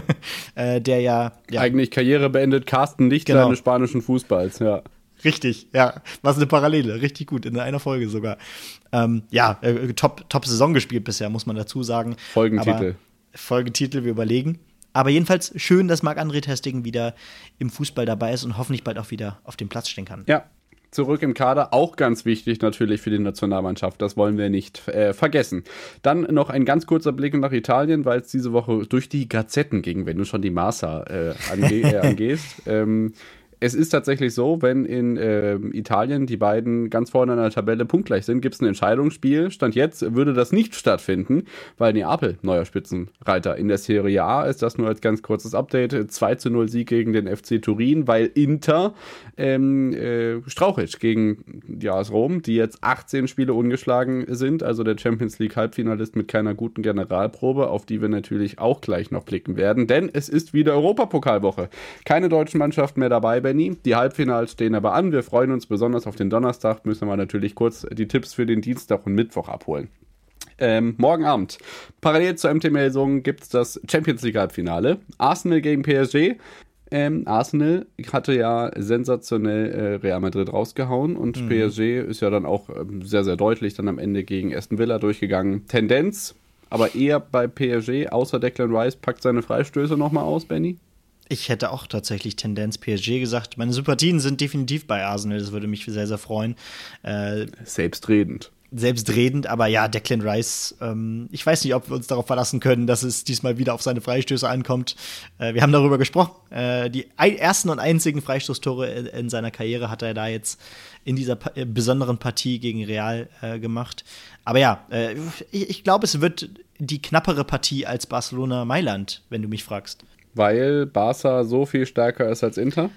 äh, der ja, ja eigentlich Karriere beendet, Carsten Lichter genau. eines spanischen Fußballs, ja. Richtig, ja. Was eine Parallele, richtig gut, in einer Folge sogar. Ähm, ja, äh, top, top Saison gespielt bisher, muss man dazu sagen. Folgentitel. Aber, Folgentitel, wir überlegen. Aber jedenfalls schön, dass Marc-André ter Stegen wieder im Fußball dabei ist und hoffentlich bald auch wieder auf dem Platz stehen kann. Ja. Zurück im Kader, auch ganz wichtig natürlich für die Nationalmannschaft, das wollen wir nicht äh, vergessen. Dann noch ein ganz kurzer Blick nach Italien, weil es diese Woche durch die Gazetten ging, wenn du schon die Marca äh, ange- äh, angehst. ähm, Es ist tatsächlich so, wenn in äh, Italien die beiden ganz vorne in der Tabelle punktgleich sind, gibt es ein Entscheidungsspiel. Stand jetzt würde das nicht stattfinden, weil Neapel neuer Spitzenreiter in der Serie A ist. Das nur als ganz kurzes Update. zwei zu null Sieg gegen den F C Turin, weil Inter ähm, äh, strauchelt gegen die A S Rom, die jetzt achtzehn Spiele ungeschlagen sind. Also der Champions League Halbfinalist mit keiner guten Generalprobe, auf die wir natürlich auch gleich noch blicken werden. Denn es ist wieder Europapokalwoche. Keine deutschen Mannschaften mehr dabei. Die Halbfinals stehen aber an. Wir freuen uns besonders auf den Donnerstag. Müssen wir natürlich kurz die Tipps für den Dienstag und Mittwoch abholen. Ähm, morgen Abend, parallel zur M T-Meldung, gibt es das Champions League Halbfinale. Arsenal gegen P S G. Ähm, Arsenal hatte ja sensationell äh, Real Madrid rausgehauen und mhm. P S G ist ja dann auch ähm, sehr, sehr deutlich dann am Ende gegen Aston Villa durchgegangen. Tendenz, aber eher bei P S G, außer Declan Rice packt seine Freistöße nochmal aus, Benny. Ich hätte auch tatsächlich Tendenz P S G gesagt. Meine Sympathien sind definitiv bei Arsenal. Das würde mich sehr, sehr freuen. Äh, Selbstredend. Selbstredend, aber ja, Declan Rice, ähm, ich weiß nicht, ob wir uns darauf verlassen können, dass es diesmal wieder auf seine Freistöße ankommt. Äh, wir haben darüber gesprochen. Äh, die ein, ersten und einzigen Freistoßtore in, in seiner Karriere hat er da jetzt in dieser pa- äh, besonderen Partie gegen Real äh, gemacht. Aber ja, äh, ich, ich glaube, es wird die knappere Partie als Barcelona-Mailand, wenn du mich fragst. Weil Barca so viel stärker ist als Inter?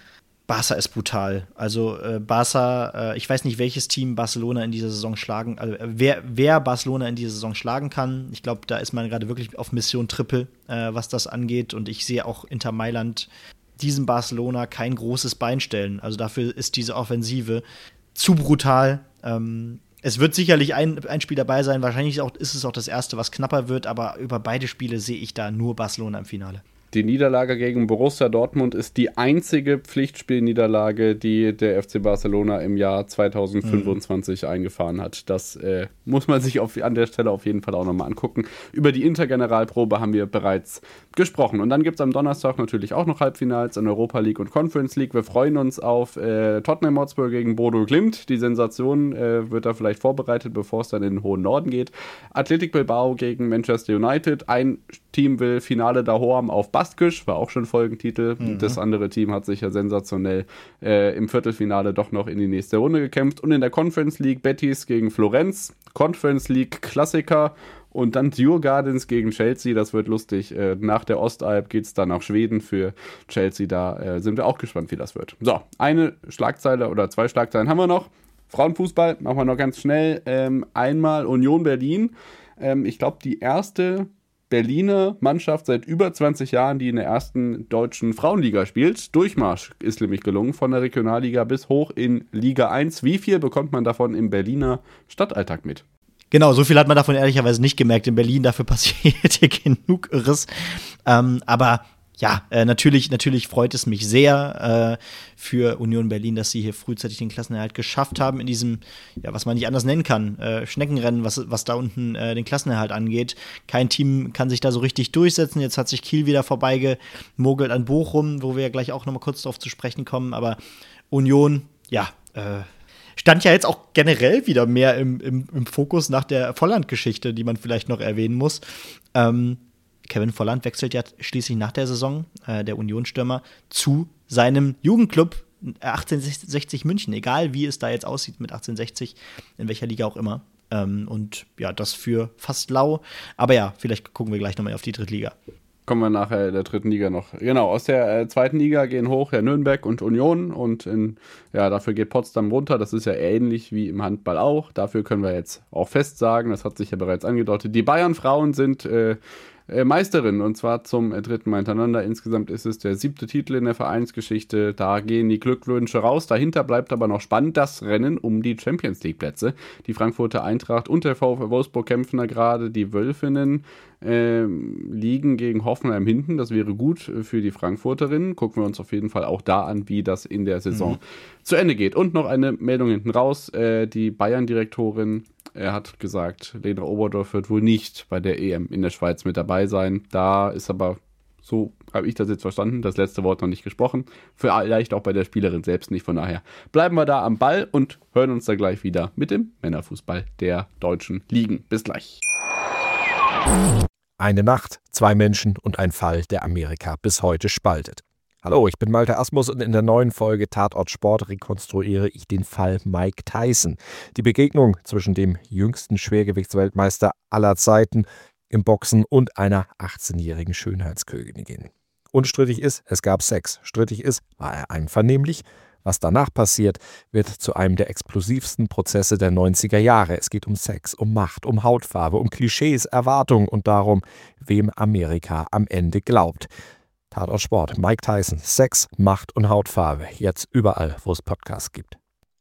Barca ist brutal. Also äh, Barca, äh, ich weiß nicht, welches Team Barcelona in dieser Saison schlagen, also äh, wer, wer Barcelona in dieser Saison schlagen kann. Ich glaube, da ist man gerade wirklich auf Mission Triple, äh, was das angeht. Und ich sehe auch Inter Mailand diesem Barcelona kein großes Bein stellen. Also dafür ist diese Offensive zu brutal. Ähm, es wird sicherlich ein, ein Spiel dabei sein. Wahrscheinlich auch, ist es auch das erste, was knapper wird. Aber über beide Spiele sehe ich da nur Barcelona im Finale. Die Niederlage gegen Borussia Dortmund ist die einzige Pflichtspielniederlage, die der F C Barcelona im Jahr zweitausendfünfundzwanzig mhm. eingefahren hat. Das äh, muss man sich auf, an der Stelle auf jeden Fall auch nochmal angucken. Über die Intergeneralprobe haben wir bereits gesprochen. Und dann gibt es am Donnerstag natürlich auch noch Halbfinals in Europa League und Conference League. Wir freuen uns auf äh, Tottenham Hotspur gegen Bodo Glimt. Die Sensation äh, wird da vielleicht vorbereitet, bevor es dann in den hohen Norden geht. Athletic Bilbao gegen Manchester United. Ein Team will Finale daheim auf Baskisch, war auch schon Folgentitel. Mhm. Das andere Team hat sich ja sensationell äh, im Viertelfinale doch noch in die nächste Runde gekämpft. Und in der Conference League Betis gegen Florenz. Conference League Klassiker. Und dann Djurgardens gegen Chelsea, das wird lustig. Äh, nach der Ostalb geht es dann nach Schweden für Chelsea. Da äh, sind wir auch gespannt, wie das wird. So, eine Schlagzeile oder zwei Schlagzeilen haben wir noch. Frauenfußball, machen wir noch ganz schnell. Ähm, einmal Union Berlin. Ähm, ich glaube, die erste Berliner Mannschaft seit über zwanzig Jahren, die in der ersten deutschen Frauenliga spielt. Durchmarsch ist nämlich gelungen, von der Regionalliga bis hoch in Liga eins. Wie viel bekommt man davon im Berliner Stadtalltag mit? Genau, so viel hat man davon ehrlicherweise nicht gemerkt in Berlin. Dafür passiert hier genug Irres. Ähm, aber ja, äh, natürlich, natürlich freut es mich sehr äh, für Union Berlin, dass sie hier frühzeitig den Klassenerhalt geschafft haben in diesem, ja, was man nicht anders nennen kann, äh, Schneckenrennen, was, was da unten äh, den Klassenerhalt angeht. Kein Team kann sich da so richtig durchsetzen. Jetzt hat sich Kiel wieder vorbeigemogelt an Bochum, wo wir ja gleich auch noch mal kurz drauf zu sprechen kommen. Aber Union, ja, äh, stand ja jetzt auch generell wieder mehr im, im, im Fokus nach der Volland-Geschichte, die man vielleicht noch erwähnen muss. Ähm, Kevin Volland wechselt ja schließlich nach der Saison, äh, der Unionsstürmer, zu seinem Jugendclub achtzehnhundertsechzig München, egal wie es da jetzt aussieht mit achtzehnhundertsechzig, in welcher Liga auch immer. Ähm, und ja, das für fast lau. Aber ja, vielleicht gucken wir gleich nochmal auf die Drittliga. Kommen wir nachher in der dritten Liga noch. Genau, aus der äh, zweiten Liga gehen hoch ja Nürnberg und Union und in, ja, dafür geht Potsdam runter. Das ist ja ähnlich wie im Handball auch. Dafür können wir jetzt auch fest sagen, das hat sich ja bereits angedeutet, die Bayern-Frauen sind äh, Meisterin und zwar zum dritten Mal hintereinander. Insgesamt ist es der siebte Titel in der Vereinsgeschichte. Da gehen die Glückwünsche raus. Dahinter bleibt aber noch spannend das Rennen um die Champions League Plätze. Die Frankfurter Eintracht und der VfL Wolfsburg kämpfen da gerade. Die Wölfinnen äh, liegen gegen Hoffenheim hinten. Das wäre gut für die Frankfurterinnen. Gucken wir uns auf jeden Fall auch da an, wie das in der Saison mhm. zu Ende geht. Und noch eine Meldung hinten raus. Äh, die Bayern-Direktorin Er hat gesagt, Lena Oberdorf wird wohl nicht bei der E M in der Schweiz mit dabei sein. Da ist aber, so habe ich das jetzt verstanden, das letzte Wort noch nicht gesprochen. Vielleicht auch bei der Spielerin selbst nicht. Von daher bleiben wir da am Ball und hören uns da gleich wieder mit dem Männerfußball der deutschen Ligen. Bis gleich. Eine Nacht, zwei Menschen und ein Fall, der Amerika bis heute spaltet. Hallo, ich bin Malte Asmus und in der neuen Folge Tatort Sport rekonstruiere ich den Fall Mike Tyson. Die Begegnung zwischen dem jüngsten Schwergewichtsweltmeister aller Zeiten im Boxen und einer achtzehnjährigen Schönheitskönigin. Unstrittig ist, es gab Sex. Strittig ist, war er einvernehmlich? Was danach passiert, wird zu einem der explosivsten Prozesse der neunziger Jahre. Es geht um Sex, um Macht, um Hautfarbe, um Klischees, Erwartungen und darum, wem Amerika am Ende glaubt. Tatort Sport, Mike Tyson, Sex, Macht und Hautfarbe. Jetzt überall, wo es Podcasts gibt.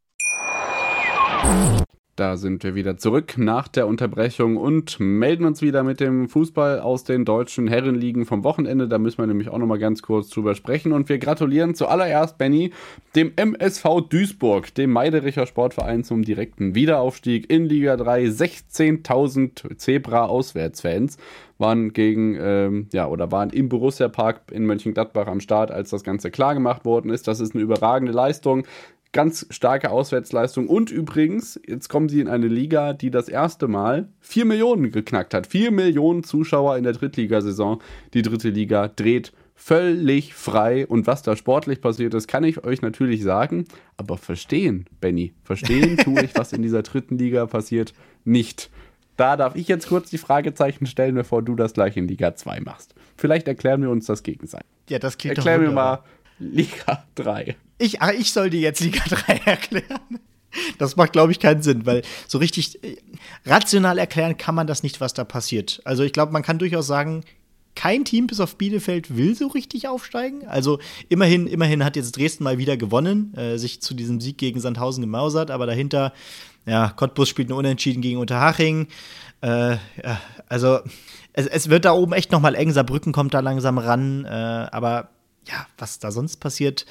Da sind wir wieder zurück nach der Unterbrechung und melden uns wieder mit dem Fußball aus den deutschen Herrenligen vom Wochenende. Da müssen wir nämlich auch nochmal ganz kurz drüber sprechen. Und wir gratulieren zuallererst, Benny, dem M S V Duisburg, dem Meidericher Sportverein, zum direkten Wiederaufstieg in Liga drei. sechzehntausend Zebra-Auswärtsfans waren gegen, ähm, ja, oder waren im Borussia-Park in Mönchengladbach am Start, als das Ganze klar gemacht worden ist. Das ist eine überragende Leistung. Ganz starke Auswärtsleistung. Und übrigens, jetzt kommen sie in eine Liga, die das erste Mal vier Millionen geknackt hat. vier Millionen Zuschauer in der Drittligasaison. Die dritte Liga dreht völlig frei. Und was da sportlich passiert ist, kann ich euch natürlich sagen. Aber verstehen, Benny, verstehen tue ich, was in dieser dritten Liga passiert, nicht. Da darf ich jetzt kurz die Fragezeichen stellen, bevor du das gleich in Liga zwei machst. Vielleicht erklären wir uns das gegenseitig. Ja, das klingt Erklär doch mir mal Liga drei. Ich, ach, ich soll dir jetzt Liga drei erklären. Das macht, glaube ich, keinen Sinn, weil so richtig äh, rational erklären kann man das nicht, was da passiert. Also ich glaube, man kann durchaus sagen, kein Team bis auf Bielefeld will so richtig aufsteigen. Also immerhin, immerhin hat jetzt Dresden mal wieder gewonnen, äh, sich zu diesem Sieg gegen Sandhausen gemausert, aber dahinter, ja, Cottbus spielt nur Unentschieden gegen Unterhaching. Äh, ja, also es, es wird da oben echt noch mal eng, Saarbrücken kommt da langsam ran, äh, aber ja, was da sonst passiert,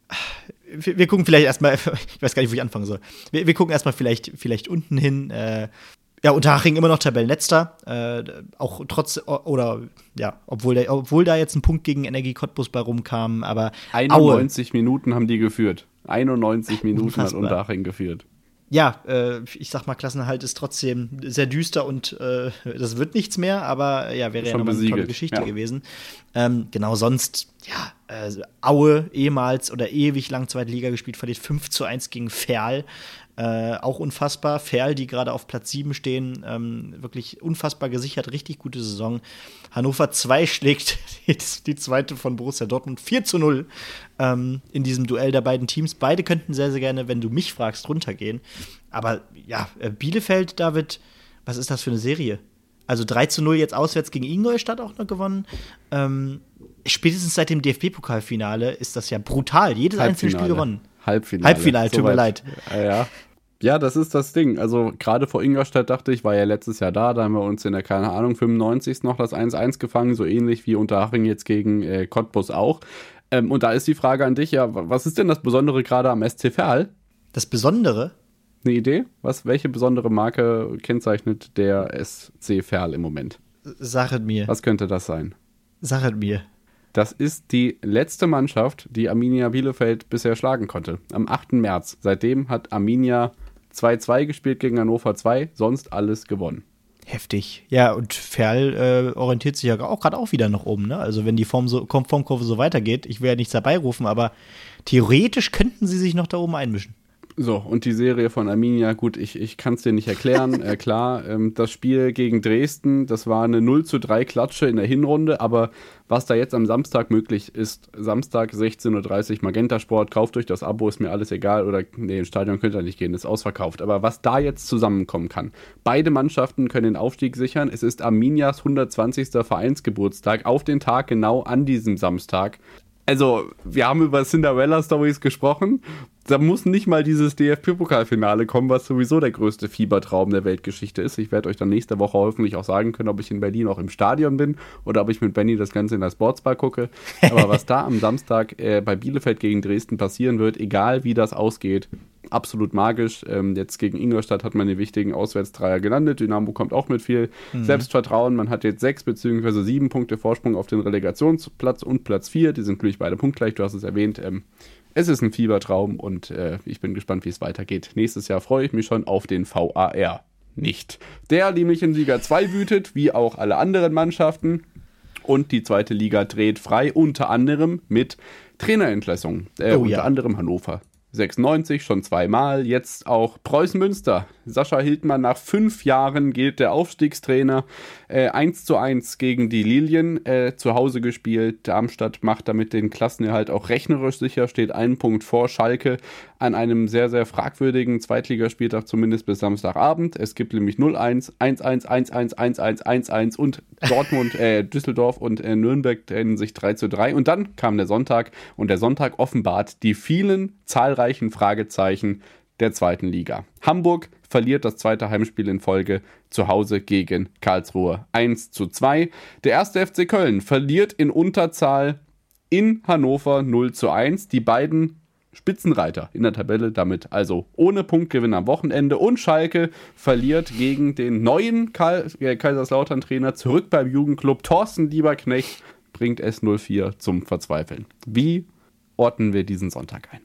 wir, wir gucken vielleicht erstmal, ich weiß gar nicht, wo ich anfangen soll. Wir, wir gucken erstmal vielleicht, vielleicht unten hin. Äh, ja, Unterhaching immer noch Tabellenletzter. Äh, auch trotz, oder ja, obwohl, der, obwohl da jetzt ein Punkt gegen Energie Cottbus bei rumkam, aber einundneunzig Aue. Minuten haben die geführt. einundneunzig Minuten Unfassbar. Hat Unterhaching geführt. Ja, äh, ich sag mal, Klassenerhalt ist trotzdem sehr düster und äh, das wird nichts mehr, aber ja, wäre ja nochmal eine tolle Geschichte ja. gewesen. Ähm, genau, sonst, ja, äh, Aue ehemals oder ewig lang zweite Liga gespielt, verliert fünf zu eins gegen Ferl. Äh, auch unfassbar. Ferl, die gerade auf Platz sieben stehen, ähm, wirklich unfassbar gesichert, richtig gute Saison. Hannover zwei schlägt die, die zweite von Borussia Dortmund vier zu null ähm, in diesem Duell der beiden Teams. Beide könnten sehr, sehr gerne, wenn du mich fragst, runtergehen. Aber ja, Bielefeld, David, was ist das für eine Serie? Also drei zu null jetzt auswärts gegen Ingolstadt auch noch gewonnen. Ähm, spätestens seit dem D F B-Pokalfinale ist das ja brutal. Jedes einzelne Spiel gewonnen. Halbfinale. Halbfinale, tut mir leid. Ja. ja, das ist das Ding. Also gerade vor Ingolstadt dachte ich, war ja letztes Jahr da, da haben wir uns in der, keine Ahnung, fünfundneunzigsten noch das eins eins gefangen, so ähnlich wie Unterhaching jetzt gegen äh, Cottbus auch. Ähm, und da ist die Frage an dich, ja, was ist denn das Besondere gerade am S C Verl? Das Besondere? Eine Idee? Was, welche besondere Marke kennzeichnet der S C Verl im Moment? Sachet mir. Was könnte das sein? Sachet mir. Das ist die letzte Mannschaft, die Arminia Bielefeld bisher schlagen konnte. Am achten März. Seitdem hat Arminia zwei zu zwei gespielt gegen Hannover zwei, sonst alles gewonnen. Heftig. Ja, und Ferl äh, orientiert sich ja auch gerade auch wieder nach oben, ne? Also wenn die Form so, Formkurve so weitergeht, ich will ja nichts herbeirufen, aber theoretisch könnten sie sich noch da oben einmischen. So, und die Serie von Arminia, gut, ich, ich kann es dir nicht erklären, äh, klar, ähm, das Spiel gegen Dresden, das war eine null zu drei Klatsche in der Hinrunde, aber was da jetzt am Samstag möglich ist, Samstag sechzehn Uhr dreißig Magenta Sport, kauft euch das Abo, ist mir alles egal, oder nee, ins Stadion könnt ihr nicht gehen, ist ausverkauft, aber was da jetzt zusammenkommen kann, beide Mannschaften können den Aufstieg sichern, es ist Arminias hundertzwanzigster Vereinsgeburtstag, auf den Tag genau an diesem Samstag. Also, wir haben über Cinderella-Stories gesprochen. Da muss nicht mal dieses D F B-Pokalfinale kommen, was sowieso der größte Fiebertraum der Weltgeschichte ist. Ich werde euch dann nächste Woche hoffentlich auch sagen können, ob ich in Berlin auch im Stadion bin oder ob ich mit Benny das Ganze in der Sportsbar gucke. Aber was da am Samstag äh, bei Bielefeld gegen Dresden passieren wird, egal wie das ausgeht, absolut magisch. Ähm, jetzt gegen Ingolstadt hat man den wichtigen Auswärtsdreier gelandet. Dynamo kommt auch mit viel mhm. Selbstvertrauen. Man hat jetzt sechs bzw. sieben Punkte Vorsprung auf den Relegationsplatz und Platz vier. Die sind natürlich beide punktgleich, du hast es erwähnt. Ähm, es ist ein Fiebertraum und äh, ich bin gespannt, wie es weitergeht. Nächstes Jahr freue ich mich schon auf den V A R. Nicht. Der nämlich in Liga zwei wütet, wie auch alle anderen Mannschaften. Und die zweite Liga dreht frei, unter anderem mit Trainerentlassungen. Äh, oh, unter ja. anderem Hannover sechsundneunzig, schon zweimal, jetzt auch Preußen Münster. Sascha Hildmann, nach fünf Jahren gilt der Aufstiegstrainer. Äh, eins zu eins gegen die Lilien äh, zu Hause gespielt. Darmstadt macht damit den Klassenerhalt auch rechnerisch sicher, steht einen Punkt vor Schalke an einem sehr, sehr fragwürdigen Zweitligaspieltag, zumindest bis Samstagabend. Es gibt nämlich null eins, eins eins, eins eins, eins eins, eins eins und Dortmund, äh, Düsseldorf und äh, Nürnberg trennen sich drei zu drei. Und dann kam der Sonntag und der Sonntag offenbart die vielen zahlreichen Fragezeichen der zweiten Liga. Hamburg verliert das zweite Heimspiel in Folge zu Hause gegen Karlsruhe eins zu zwei. Der erste F C Köln verliert in Unterzahl in Hannover null zu eins. Die beiden Spitzenreiter in der Tabelle damit also ohne Punktgewinn am Wochenende. Und Schalke verliert gegen den neuen Karl- äh, Kaiserslautern-Trainer zurück beim Jugendclub. Thorsten Lieberknecht bringt S null vier zum Verzweifeln. Wie ordnen wir diesen Sonntag ein?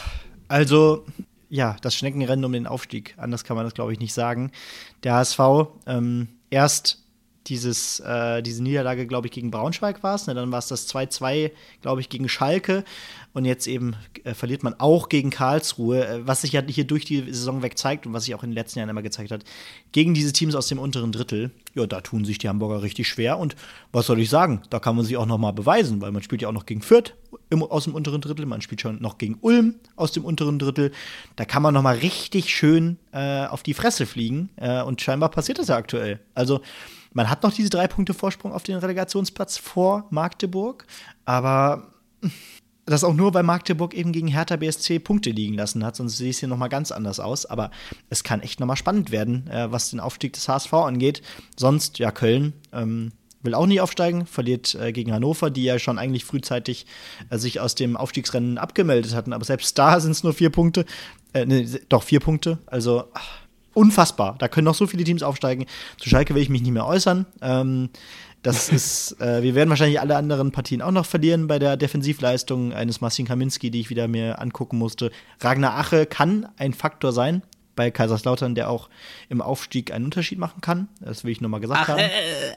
Also, ja, das Schneckenrennen um den Aufstieg. Anders kann man das, glaube ich, nicht sagen. Der H S V, ähm, erst dieses, äh, diese Niederlage, glaube ich, gegen Braunschweig war es. Ne? Dann war es das zwei zu zwei, glaube ich, gegen Schalke. Und jetzt eben äh, verliert man auch gegen Karlsruhe, äh, was sich ja hier durch die Saison weg zeigt und was sich auch in den letzten Jahren immer gezeigt hat. Gegen diese Teams aus dem unteren Drittel ja, da tun sich die Hamburger richtig schwer. Und was soll ich sagen? Da kann man sich auch noch mal beweisen, weil man spielt ja auch noch gegen Fürth im, aus dem unteren Drittel. Man spielt schon noch gegen Ulm aus dem unteren Drittel. Da kann man noch mal richtig schön äh, auf die Fresse fliegen. Äh, und scheinbar passiert das ja aktuell. Also man hat noch diese drei Punkte Vorsprung auf den Relegationsplatz vor Magdeburg. Aber das auch nur, weil Magdeburg eben gegen Hertha B S C Punkte liegen lassen hat, sonst sieht es hier noch mal ganz anders aus. Aber es kann echt noch mal spannend werden, äh, was den Aufstieg des H S V angeht. Sonst, ja, Köln ähm, will auch nicht aufsteigen, verliert äh, gegen Hannover, die ja schon eigentlich frühzeitig äh, sich aus dem Aufstiegsrennen abgemeldet hatten. Aber selbst da sind es nur vier Punkte. Äh, nee, doch, vier Punkte. Also ach, unfassbar. Da können noch so viele Teams aufsteigen. Zu Schalke will ich mich nicht mehr äußern. Ähm, Das ist, äh, wir werden wahrscheinlich alle anderen Partien auch noch verlieren bei der Defensivleistung eines Marcin Kaminski, die ich wieder mir angucken musste. Ragnar Ache kann ein Faktor sein bei Kaiserslautern, der auch im Aufstieg einen Unterschied machen kann. Das will ich nochmal gesagt Ache. haben.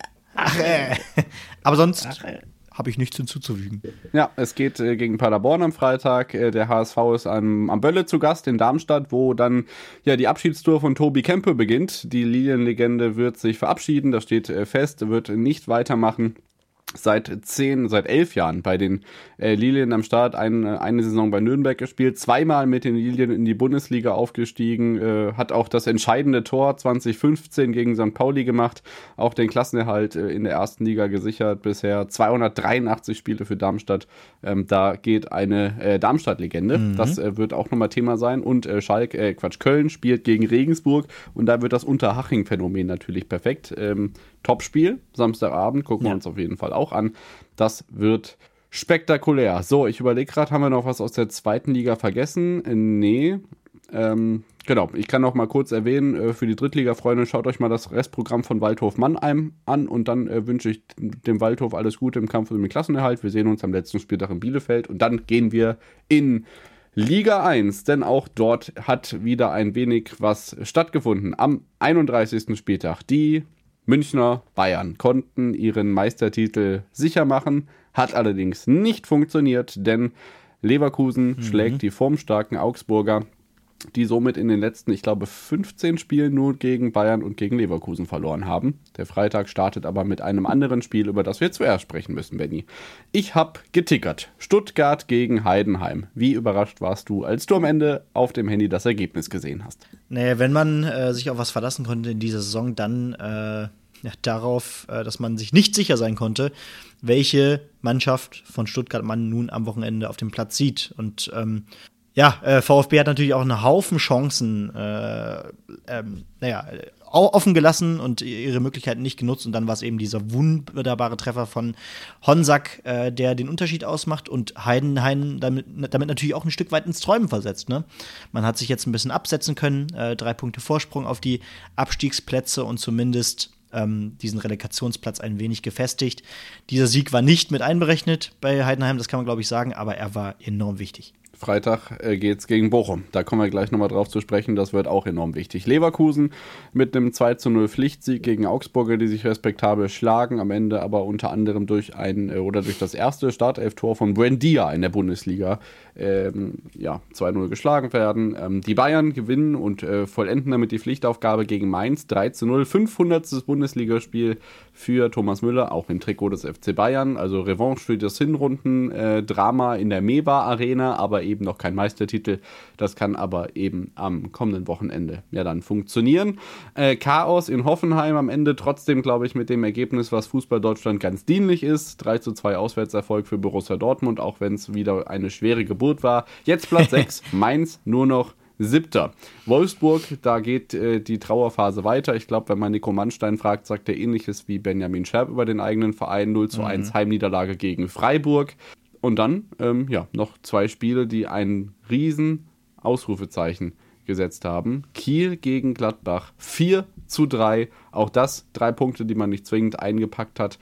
Ache. Aber sonst habe ich nichts hinzuzufügen. Ja, es geht äh, gegen Paderborn am Freitag. Äh, der H S V ist am, am Bölle zu Gast in Darmstadt, wo dann ja die Abschiedstour von Tobi Kempe beginnt. Die Lilienlegende wird sich verabschieden, das steht äh, fest, wird nicht weitermachen. Seit zehn, seit elf Jahren bei den äh, Lilien am Start, ein, eine Saison bei Nürnberg gespielt, zweimal mit den Lilien in die Bundesliga aufgestiegen, äh, hat auch das entscheidende Tor zwanzig fünfzehn gegen Sankt Pauli gemacht, auch den Klassenerhalt äh, in der ersten Liga gesichert, bisher zweihundertdreiundachtzig Spiele für Darmstadt, ähm, da geht eine äh, Darmstadt-Legende, mhm. das äh, wird auch nochmal Thema sein und äh, Schalke, äh, Quatsch, Köln spielt gegen Regensburg und da wird das Unterhaching-Phänomen natürlich perfekt, ähm, Topspiel, Samstagabend, gucken ja. wir uns auf jeden Fall auch an. Das wird spektakulär. So, ich überlege gerade, haben wir noch was aus der zweiten Liga vergessen? Äh, nee. Ähm, genau, ich kann noch mal kurz erwähnen, äh, für die Drittliga-Freunde, schaut euch mal das Restprogramm von Waldhof Mannheim an und dann äh, wünsche ich dem Waldhof alles Gute im Kampf um den Klassenerhalt. Wir sehen uns am letzten Spieltag in Bielefeld und dann gehen wir in Liga eins, denn auch dort hat wieder ein wenig was stattgefunden. Am einunddreißigsten Spieltag, die Münchner Bayern konnten ihren Meistertitel sicher machen, hat allerdings nicht funktioniert, denn Leverkusen mhm. schlägt die formstarken Augsburger, die somit in den letzten, ich glaube, fünfzehn Spielen nur gegen Bayern und gegen Leverkusen verloren haben. Der Freitag startet aber mit einem anderen Spiel, über das wir zuerst sprechen müssen, Benni. Ich habe getickert. Stuttgart gegen Heidenheim. Wie überrascht warst du, als du am Ende auf dem Handy das Ergebnis gesehen hast? Naja, wenn man äh, sich auf was verlassen konnte in dieser Saison, dann äh, ja, darauf, äh, dass man sich nicht sicher sein konnte, welche Mannschaft von Stuttgart man nun am Wochenende auf dem Platz sieht. Und ähm, ja, äh, VfB hat natürlich auch einen Haufen Chancen, äh, ähm, naja, offen gelassen und ihre Möglichkeiten nicht genutzt. Und dann war es eben dieser wunderbare Treffer von Honsack, äh, der den Unterschied ausmacht und Heidenheim damit, damit natürlich auch ein Stück weit ins Träumen versetzt. Ne? Man hat sich jetzt ein bisschen absetzen können, äh, drei Punkte Vorsprung auf die Abstiegsplätze und zumindest ähm, diesen Relegationsplatz ein wenig gefestigt. Dieser Sieg war nicht mit einberechnet bei Heidenheim, das kann man glaube ich sagen, aber er war enorm wichtig. Freitag äh, geht's gegen Bochum. Da kommen wir gleich nochmal drauf zu sprechen. Das wird auch enorm wichtig. Leverkusen mit einem zwei zu null Pflichtsieg gegen Augsburger, die sich respektabel schlagen. Am Ende aber unter anderem durch ein äh, oder durch das erste Startelf-Tor von Buendia in der Bundesliga ähm, ja, zwei null geschlagen werden. Ähm, die Bayern gewinnen und äh, vollenden damit die Pflichtaufgabe gegen Mainz. drei zu null. fünfhundertstes Bundesligaspiel für Thomas Müller, auch im Trikot des F C Bayern. Also Revanche für das Hinrunden-Drama äh, in der Meba-Arena, aber eben noch kein Meistertitel. Das kann aber eben am kommenden Wochenende ja dann funktionieren. Äh, Chaos in Hoffenheim am Ende, trotzdem glaube ich mit dem Ergebnis, was Fußball Deutschland ganz dienlich ist. drei zu zwei Auswärtserfolg für Borussia Dortmund, auch wenn es wieder eine schwere Geburt war. Jetzt Platz sechs, Mainz nur noch Siebter. Wolfsburg, da geht äh, die Trauerphase weiter. Ich glaube, wenn man Nico Mannstein fragt, sagt er Ähnliches wie Benjamin Scherb über den eigenen Verein. null zu eins mhm. Heimniederlage gegen Freiburg. Und dann, ähm, ja, noch zwei Spiele, die ein riesen Ausrufezeichen gesetzt haben. Kiel gegen Gladbach, vier zu drei. Auch das drei Punkte, die man nicht zwingend eingepackt hat.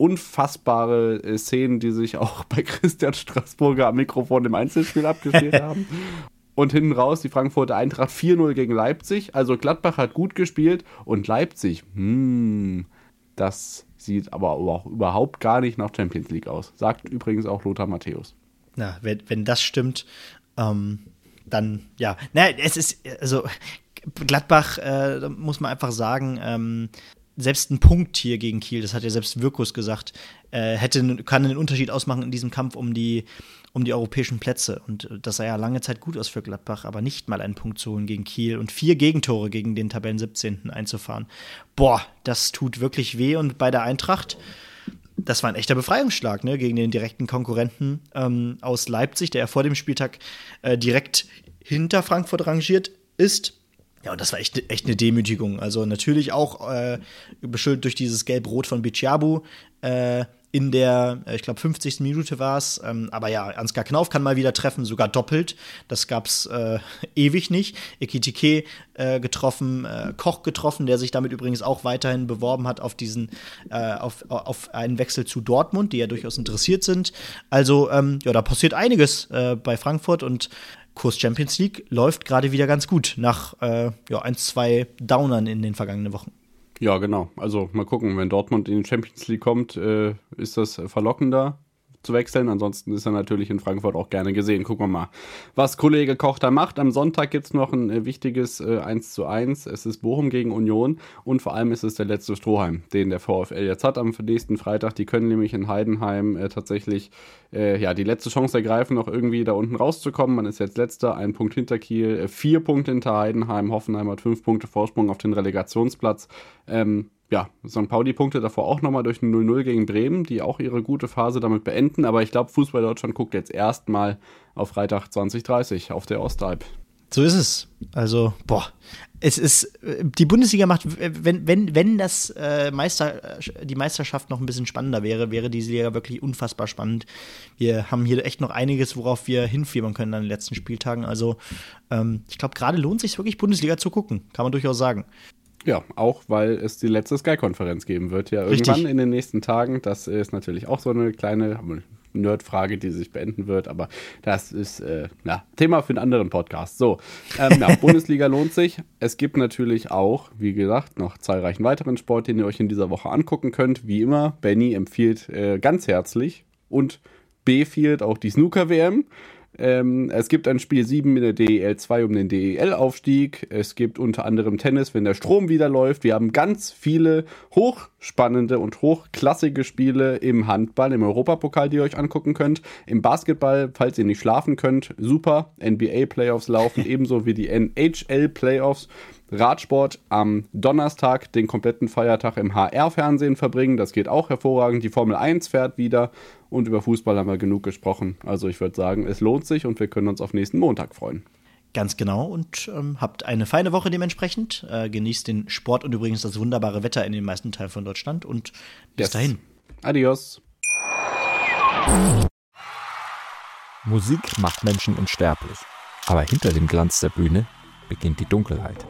Unfassbare äh, Szenen, die sich auch bei Christian Straßburger am Mikrofon im Einzelspiel abgespielt haben. Und hinten raus die Frankfurter Eintracht vier null gegen Leipzig. Also Gladbach hat gut gespielt und Leipzig, hmm, das sieht aber auch überhaupt gar nicht nach Champions League aus. Sagt übrigens auch Lothar Matthäus. Na, wenn, wenn das stimmt, ähm, dann, ja. Na, es ist, also Gladbach, äh, muss man einfach sagen, ähm, selbst ein Punkt hier gegen Kiel, das hat ja selbst Wirkus gesagt, äh, hätte, kann einen Unterschied ausmachen in diesem Kampf um die, um die europäischen Plätze. Und das sah ja lange Zeit gut aus für Gladbach, aber nicht mal einen Punkt zu holen gegen Kiel und vier Gegentore gegen den Tabellen siebzehnten einzufahren. Boah, das tut wirklich weh. Und bei der Eintracht, das war ein echter Befreiungsschlag, ne, gegen den direkten Konkurrenten ähm, aus Leipzig, der ja vor dem Spieltag äh, direkt hinter Frankfurt rangiert ist. Ja, und das war echt, echt eine Demütigung. Also natürlich auch äh, beschuldigt durch dieses Gelb-Rot von Bicciabu äh, in der, äh, ich glaube, fünfzigsten Minute war es. Ähm, aber ja, Ansgar Knauf kann mal wieder treffen, sogar doppelt. Das gab's äh, ewig nicht. Ekitike äh, getroffen, äh, Koch getroffen, der sich damit übrigens auch weiterhin beworben hat auf diesen, äh, auf, auf einen Wechsel zu Dortmund, die ja durchaus interessiert sind. Also, ähm, ja, da passiert einiges äh, bei Frankfurt und Kurs Champions League läuft gerade wieder ganz gut nach äh, ja, ein, zwei Downern in den vergangenen Wochen. Ja, genau. Also mal gucken, wenn Dortmund in die Champions League kommt, äh, ist das verlockender zu wechseln. Ansonsten ist er natürlich in Frankfurt auch gerne gesehen. Gucken wir mal, was Kollege Koch da macht. Am Sonntag gibt es noch ein äh, wichtiges äh, eins zu eins. Es ist Bochum gegen Union und vor allem ist es der letzte Strohhalm, den der VfL jetzt hat am nächsten Freitag. Die können nämlich in Heidenheim äh, tatsächlich äh, ja, die letzte Chance ergreifen, noch irgendwie da unten rauszukommen. Man ist jetzt letzter, ein Punkt hinter Kiel, äh, vier Punkte hinter Heidenheim. Hoffenheim hat fünf Punkte Vorsprung auf den Relegationsplatz. Ähm, Ja, Sankt Pauli punkte davor auch nochmal durch ein null null gegen Bremen, die auch ihre gute Phase damit beenden. Aber ich glaube, Fußball Deutschland guckt jetzt erstmal auf Freitag zwanzig dreißig auf der Ostalb. So ist es. Also, boah, es ist, die Bundesliga macht, wenn, wenn, wenn das äh, Meister, die Meisterschaft noch ein bisschen spannender wäre, wäre diese Liga wirklich unfassbar spannend. Wir haben hier echt noch einiges, worauf wir hinfiebern können an den letzten Spieltagen. Also, ähm, ich glaube, gerade lohnt es sich wirklich, Bundesliga zu gucken. Kann man durchaus sagen. Ja, auch weil es die letzte Sky-Konferenz geben wird, ja, irgendwann Richtig. in den nächsten Tagen. Das ist natürlich auch so eine kleine Nerd-Frage, die sich beenden wird, aber das ist äh, ja, Thema für einen anderen Podcast. So, ähm, ja, Bundesliga lohnt sich. Es gibt natürlich auch, wie gesagt, noch zahlreichen weiteren Sport, den ihr euch in dieser Woche angucken könnt. Wie immer, Benny empfiehlt äh, ganz herzlich und befiehlt auch die Snooker-W M. Ähm, es gibt ein Spiel sieben in der D E L zwei um den D E L-Aufstieg. Es gibt unter anderem Tennis, wenn der Strom wieder läuft. Wir haben ganz viele hochspannende und hochklassige Spiele im Handball, im Europapokal, die ihr euch angucken könnt. Im Basketball, falls ihr nicht schlafen könnt, super. N B A-Playoffs laufen, ebenso wie die N H L-Playoffs. Radsport am Donnerstag den kompletten Feiertag im H R-Fernsehen verbringen. Das geht auch hervorragend. Die Formel eins fährt wieder. Und über Fußball haben wir genug gesprochen. Also ich würde sagen, es lohnt sich und wir können uns auf nächsten Montag freuen. Ganz genau und ähm, habt eine feine Woche dementsprechend. Äh, genießt den Sport und übrigens das wunderbare Wetter in den meisten Teilen von Deutschland. Und bis Yes. dahin. Adios. Musik macht Menschen unsterblich. Aber hinter dem Glanz der Bühne beginnt die Dunkelheit.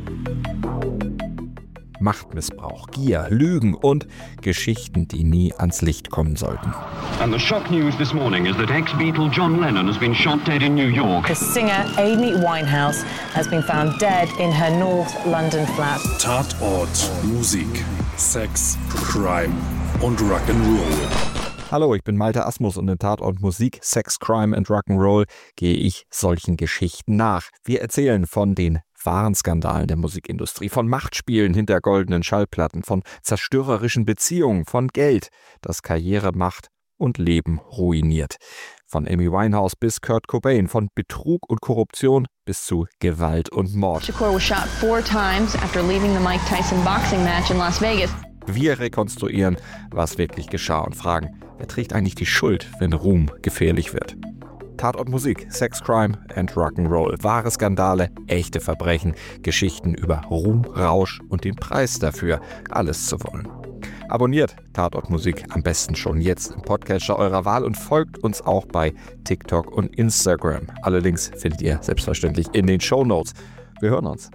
Machtmissbrauch, Gier, Lügen und Geschichten, die nie ans Licht kommen sollten. And the shock news this morning is that ex-Beatle John Lennon has been shot dead in New York. The singer Amy Winehouse has been found dead in her North London flat. Tatort Musik, Sex, Crime und Rock'n'Roll. Hallo, ich bin Malte Asmus und in Tatort Musik, Sex, Crime and Rock'n'Roll gehe ich solchen Geschichten nach. Wir erzählen von den wahren Skandalen der Musikindustrie, von Machtspielen hinter goldenen Schallplatten, von zerstörerischen Beziehungen, von Geld, das Karriere macht und Leben ruiniert. Von Amy Winehouse bis Kurt Cobain, von Betrug und Korruption bis zu Gewalt und Mord. Shakur was shot four times after leaving the Mike Tyson boxing match in Las Vegas. Wir rekonstruieren, was wirklich geschah und fragen, wer trägt eigentlich die Schuld, wenn Ruhm gefährlich wird? Tatort Musik, Sex, Crime and Rock'n'Roll. Wahre Skandale, echte Verbrechen, Geschichten über Ruhm, Rausch und den Preis dafür, alles zu wollen. Abonniert Tatort Musik am besten schon jetzt im Podcatcher eurer Wahl und folgt uns auch bei TikTok und Instagram. Alle Links findet ihr selbstverständlich in den Shownotes. Wir hören uns.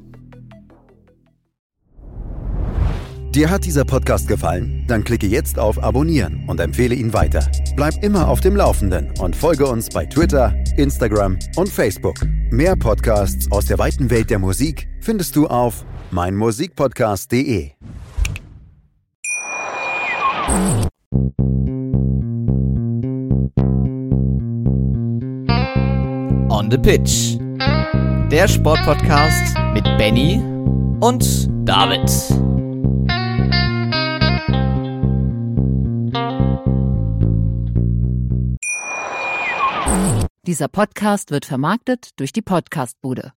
Dir hat dieser Podcast gefallen? Dann klicke jetzt auf Abonnieren und empfehle ihn weiter. Bleib immer auf dem Laufenden und folge uns bei Twitter, Instagram und Facebook. Mehr Podcasts aus der weiten Welt der Musik findest du auf meinmusikpodcast punkt de. On the Pitch. Der Sportpodcast mit Benny und David. Dieser Podcast wird vermarktet durch die Podcastbude.